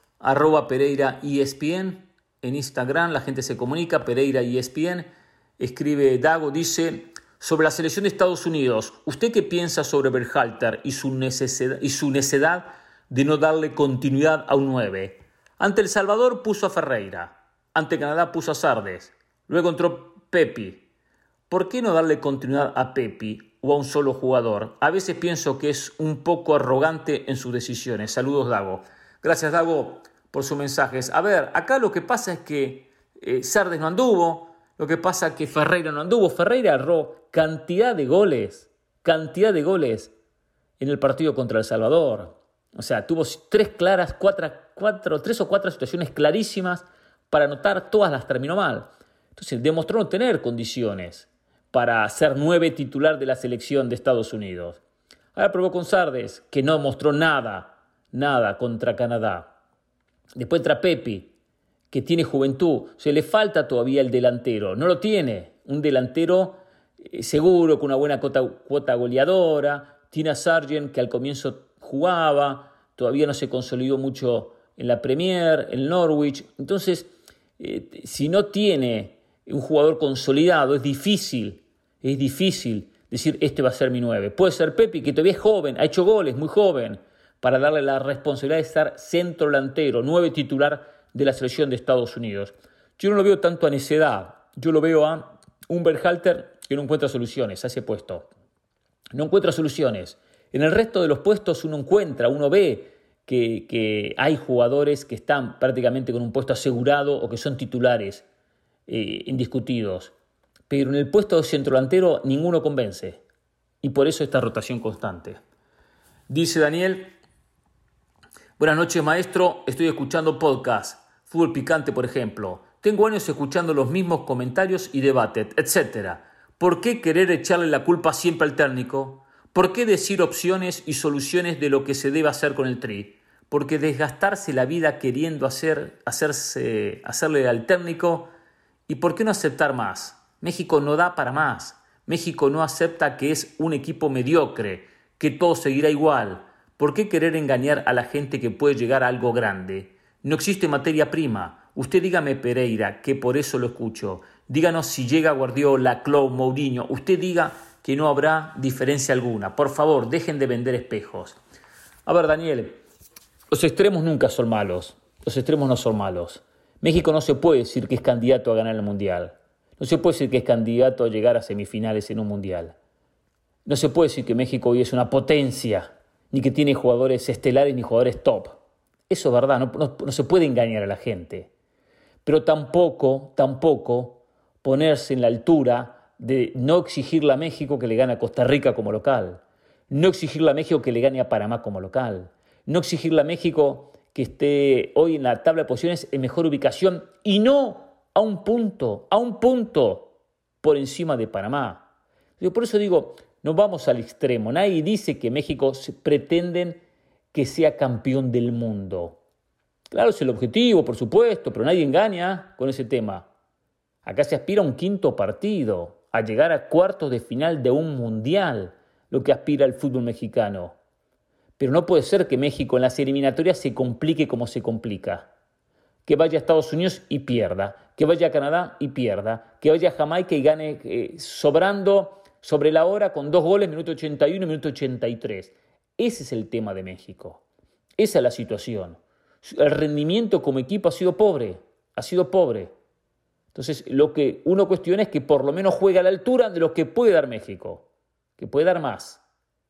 @Pereira ESPN en Instagram, la gente se comunica, Pereira ESPN. Escribe Dago, dice: sobre la selección de Estados Unidos, ¿usted qué piensa sobre Berhalter y su necedad de no darle continuidad a un 9? Ante El Salvador puso a Ferreira, ante Canadá puso a Sardes, luego entró Pepi. ¿Por qué no darle continuidad a Pepi o a un solo jugador? A veces pienso que es un poco arrogante en sus decisiones. Saludos, Dago. Gracias, Dago, por sus mensajes. A ver, acá lo que pasa es que Sardes no anduvo, lo que pasa es que Ferreira no anduvo. Ferreira erró cantidad de goles en el partido contra El Salvador. O sea, tuvo 3 o 4 situaciones clarísimas para anotar, todas las terminó mal. Entonces demostró no tener condiciones para ser 9 titular de la selección de Estados Unidos. Ahora probó con Sardes, que no mostró nada contra Canadá. Después entra Pepi, que tiene juventud. O sea, le falta todavía el delantero. No lo tiene. Un delantero seguro, con una buena cuota goleadora. Tiene a Sargent, que al comienzo jugaba, todavía no se consolidó mucho en la Premier, en Norwich. Entonces, si no tiene un jugador consolidado, es difícil decir, este va a ser mi 9. Puede ser Pepi, que todavía es joven, ha hecho goles, muy joven, para darle la responsabilidad de estar centro delantero, 9 titular de la selección de Estados Unidos. Yo no lo veo tanto a necedad, yo lo veo a un Berhalter que no encuentra soluciones a ese puesto. No encuentra soluciones. En el resto de los puestos uno ve que hay jugadores que están prácticamente con un puesto asegurado o que son titulares indiscutidos. Pero en el puesto de centrodelantero ninguno convence. Y por eso esta rotación constante. Dice Daniel: buenas noches, maestro. Estoy escuchando podcast. Fútbol Picante, por ejemplo. Tengo años escuchando los mismos comentarios y debates, etc. ¿Por qué querer echarle la culpa siempre al técnico? ¿Por qué decir opciones y soluciones de lo que se debe hacer con el Tri? Porque desgastarse la vida queriendo hacerle al técnico, ¿y por qué no aceptar más? México no da para más. México no acepta que es un equipo mediocre, que todo seguirá igual. ¿Por qué querer engañar a la gente que puede llegar a algo grande? No existe materia prima. Usted dígame, Pereira, que por eso lo escucho. Díganos si llega Guardiola, Klopp, Mourinho. Usted diga que no habrá diferencia alguna. Por favor, dejen de vender espejos. A ver, Daniel, los extremos nunca son malos. Los extremos no son malos. México no se puede decir que es candidato a ganar el Mundial. No se puede decir que es candidato a llegar a semifinales en un Mundial. No se puede decir que México hoy es una potencia, ni que tiene jugadores estelares ni jugadores top. Eso es verdad, no se puede engañar a la gente. Pero tampoco ponerse en la altura de no exigirle a México que le gane a Costa Rica como local, no exigirle a México que le gane a Panamá como local, no exigirle a México que esté hoy en la tabla de posiciones en mejor ubicación y no a un punto por encima de Panamá. Yo por eso digo, no vamos al extremo. Nadie dice que México pretenden que sea campeón del mundo. Claro, es el objetivo, por supuesto, pero nadie engaña con ese tema. Acá se aspira a un quinto partido, a llegar a cuartos de final de un mundial, lo que aspira el fútbol mexicano. Pero no puede ser que México en las eliminatorias se complique como se complica. Que vaya a Estados Unidos y pierda, que vaya a Canadá y pierda, que vaya a Jamaica y gane sobrando sobre la hora con 2 goles, minuto 81 y minuto 83. Ese es el tema de México. Esa es la situación. El rendimiento como equipo ha sido pobre. Entonces, lo que uno cuestiona es que por lo menos juegue a la altura de lo que puede dar México. Que puede dar más.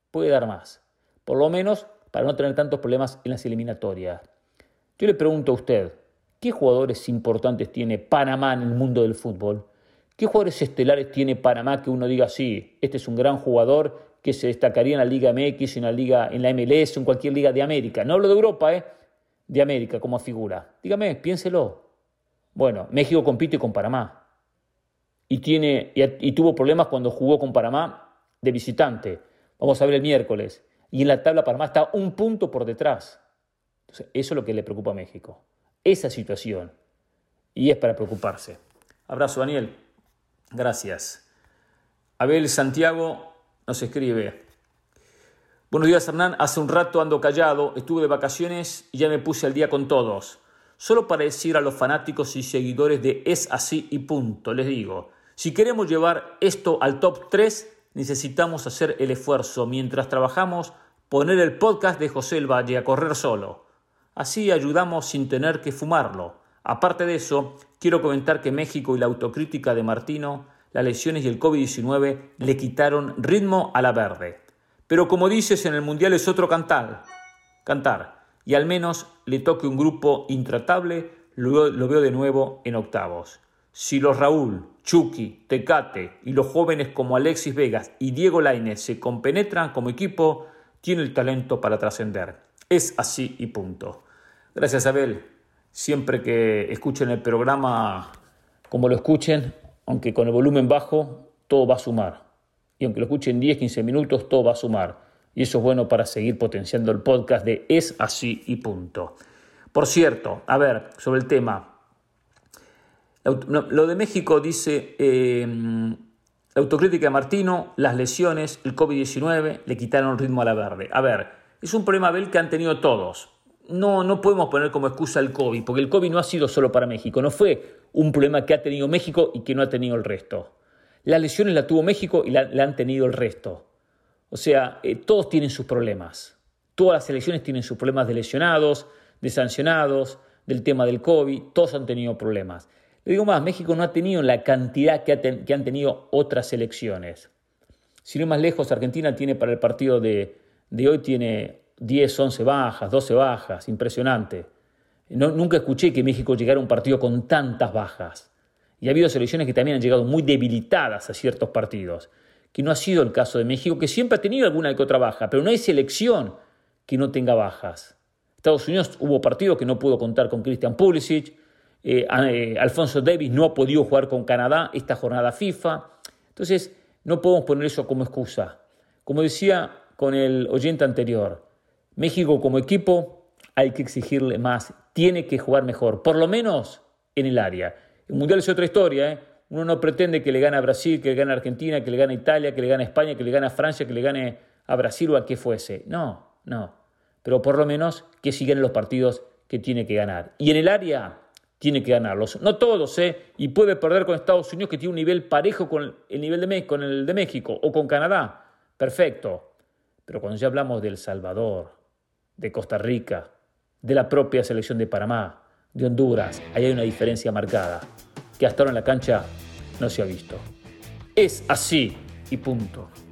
Por lo menos para no tener tantos problemas en las eliminatorias. Yo le pregunto a usted, ¿qué jugadores importantes tiene Panamá en el mundo del fútbol? ¿Qué jugadores estelares tiene Panamá que uno diga, sí, este es un gran jugador que se destacaría en la Liga MX, en la MLS, en cualquier liga de América? No hablo de Europa, de América como figura. Dígame, piénselo. Bueno, México compite con Panamá y tuvo problemas cuando jugó con Panamá de visitante. Vamos a ver el miércoles. Y en la tabla Panamá está 1 punto por detrás. Entonces, eso es lo que le preocupa a México. Esa situación. Y es para preocuparse. Abrazo, Daniel. Gracias. Abel Santiago nos escribe: buenos días, Hernán. Hace un rato ando callado, estuve de vacaciones y ya me puse al día con todos. Solo para decir a los fanáticos y seguidores de Es Así y Punto, les digo, si queremos llevar esto al top 3, necesitamos hacer el esfuerzo mientras trabajamos, poner el podcast de José El Valle a correr solo. Así ayudamos sin tener que fumarlo. Aparte de eso, quiero comentar que México y la autocrítica de Martino, las lesiones y el COVID-19 le quitaron ritmo a la verde. Pero como dices, en el Mundial es otro cantar. Y al menos le toque un grupo intratable, lo veo de nuevo en octavos. Si los Raúl, Chucky, Tecate y los jóvenes como Alexis Vegas y Diego Lainez se compenetran como equipo, tiene el talento para trascender. Es así y punto. Gracias, Abel. Siempre que escuchen el programa como lo escuchen, aunque con el volumen bajo, todo va a sumar. Y aunque lo escuchen 10, 15 minutos, todo va a sumar. Y eso es bueno para seguir potenciando el podcast de Es Así y Punto. Por cierto, a ver, sobre el tema. Lo de México dice, la autocrítica de Martino, las lesiones, el COVID-19, le quitaron ritmo a la verde. A ver, es un problema, Abel, que han tenido todos. No podemos poner como excusa el COVID, porque el COVID no ha sido solo para México. No fue un problema que ha tenido México y que no ha tenido el resto. Las lesiones las tuvo México y la han tenido el resto. O sea, todos tienen sus problemas. Todas las selecciones tienen sus problemas de lesionados, de sancionados, del tema del COVID. Todos han tenido problemas. Le digo más, México no ha tenido la cantidad que han tenido otras selecciones. Si no más lejos, Argentina tiene para el partido de hoy tiene 10, 11 bajas, 12 bajas. Impresionante. Nunca escuché que México llegara a un partido con tantas bajas. Y ha habido selecciones que también han llegado muy debilitadas a ciertos partidos, que no ha sido el caso de México, que siempre ha tenido alguna que otra baja, pero no hay selección que no tenga bajas. Estados Unidos hubo partidos que no pudo contar con Christian Pulisic, Alphonso Davies no ha podido jugar con Canadá esta jornada FIFA. Entonces, no podemos poner eso como excusa. Como decía con el oyente anterior, México como equipo hay que exigirle más, tiene que jugar mejor, por lo menos en el área. El Mundial es otra historia, ¿eh? Uno no pretende que le gane a Brasil, que le gane a Argentina, que le gane a Italia, que le gane a España, que le gane a Francia, que le gane a Brasil o a que fuese. No. Pero por lo menos que sigan los partidos que tiene que ganar. Y en el área tiene que ganarlos. No todos, y puede perder con Estados Unidos, que tiene un nivel parejo con el nivel con el de México o con Canadá. Perfecto. Pero cuando ya hablamos de El Salvador, de Costa Rica, de la propia selección de Panamá, de Honduras, ahí hay una diferencia marcada que hasta ahora en la cancha no se ha visto. Es así y punto.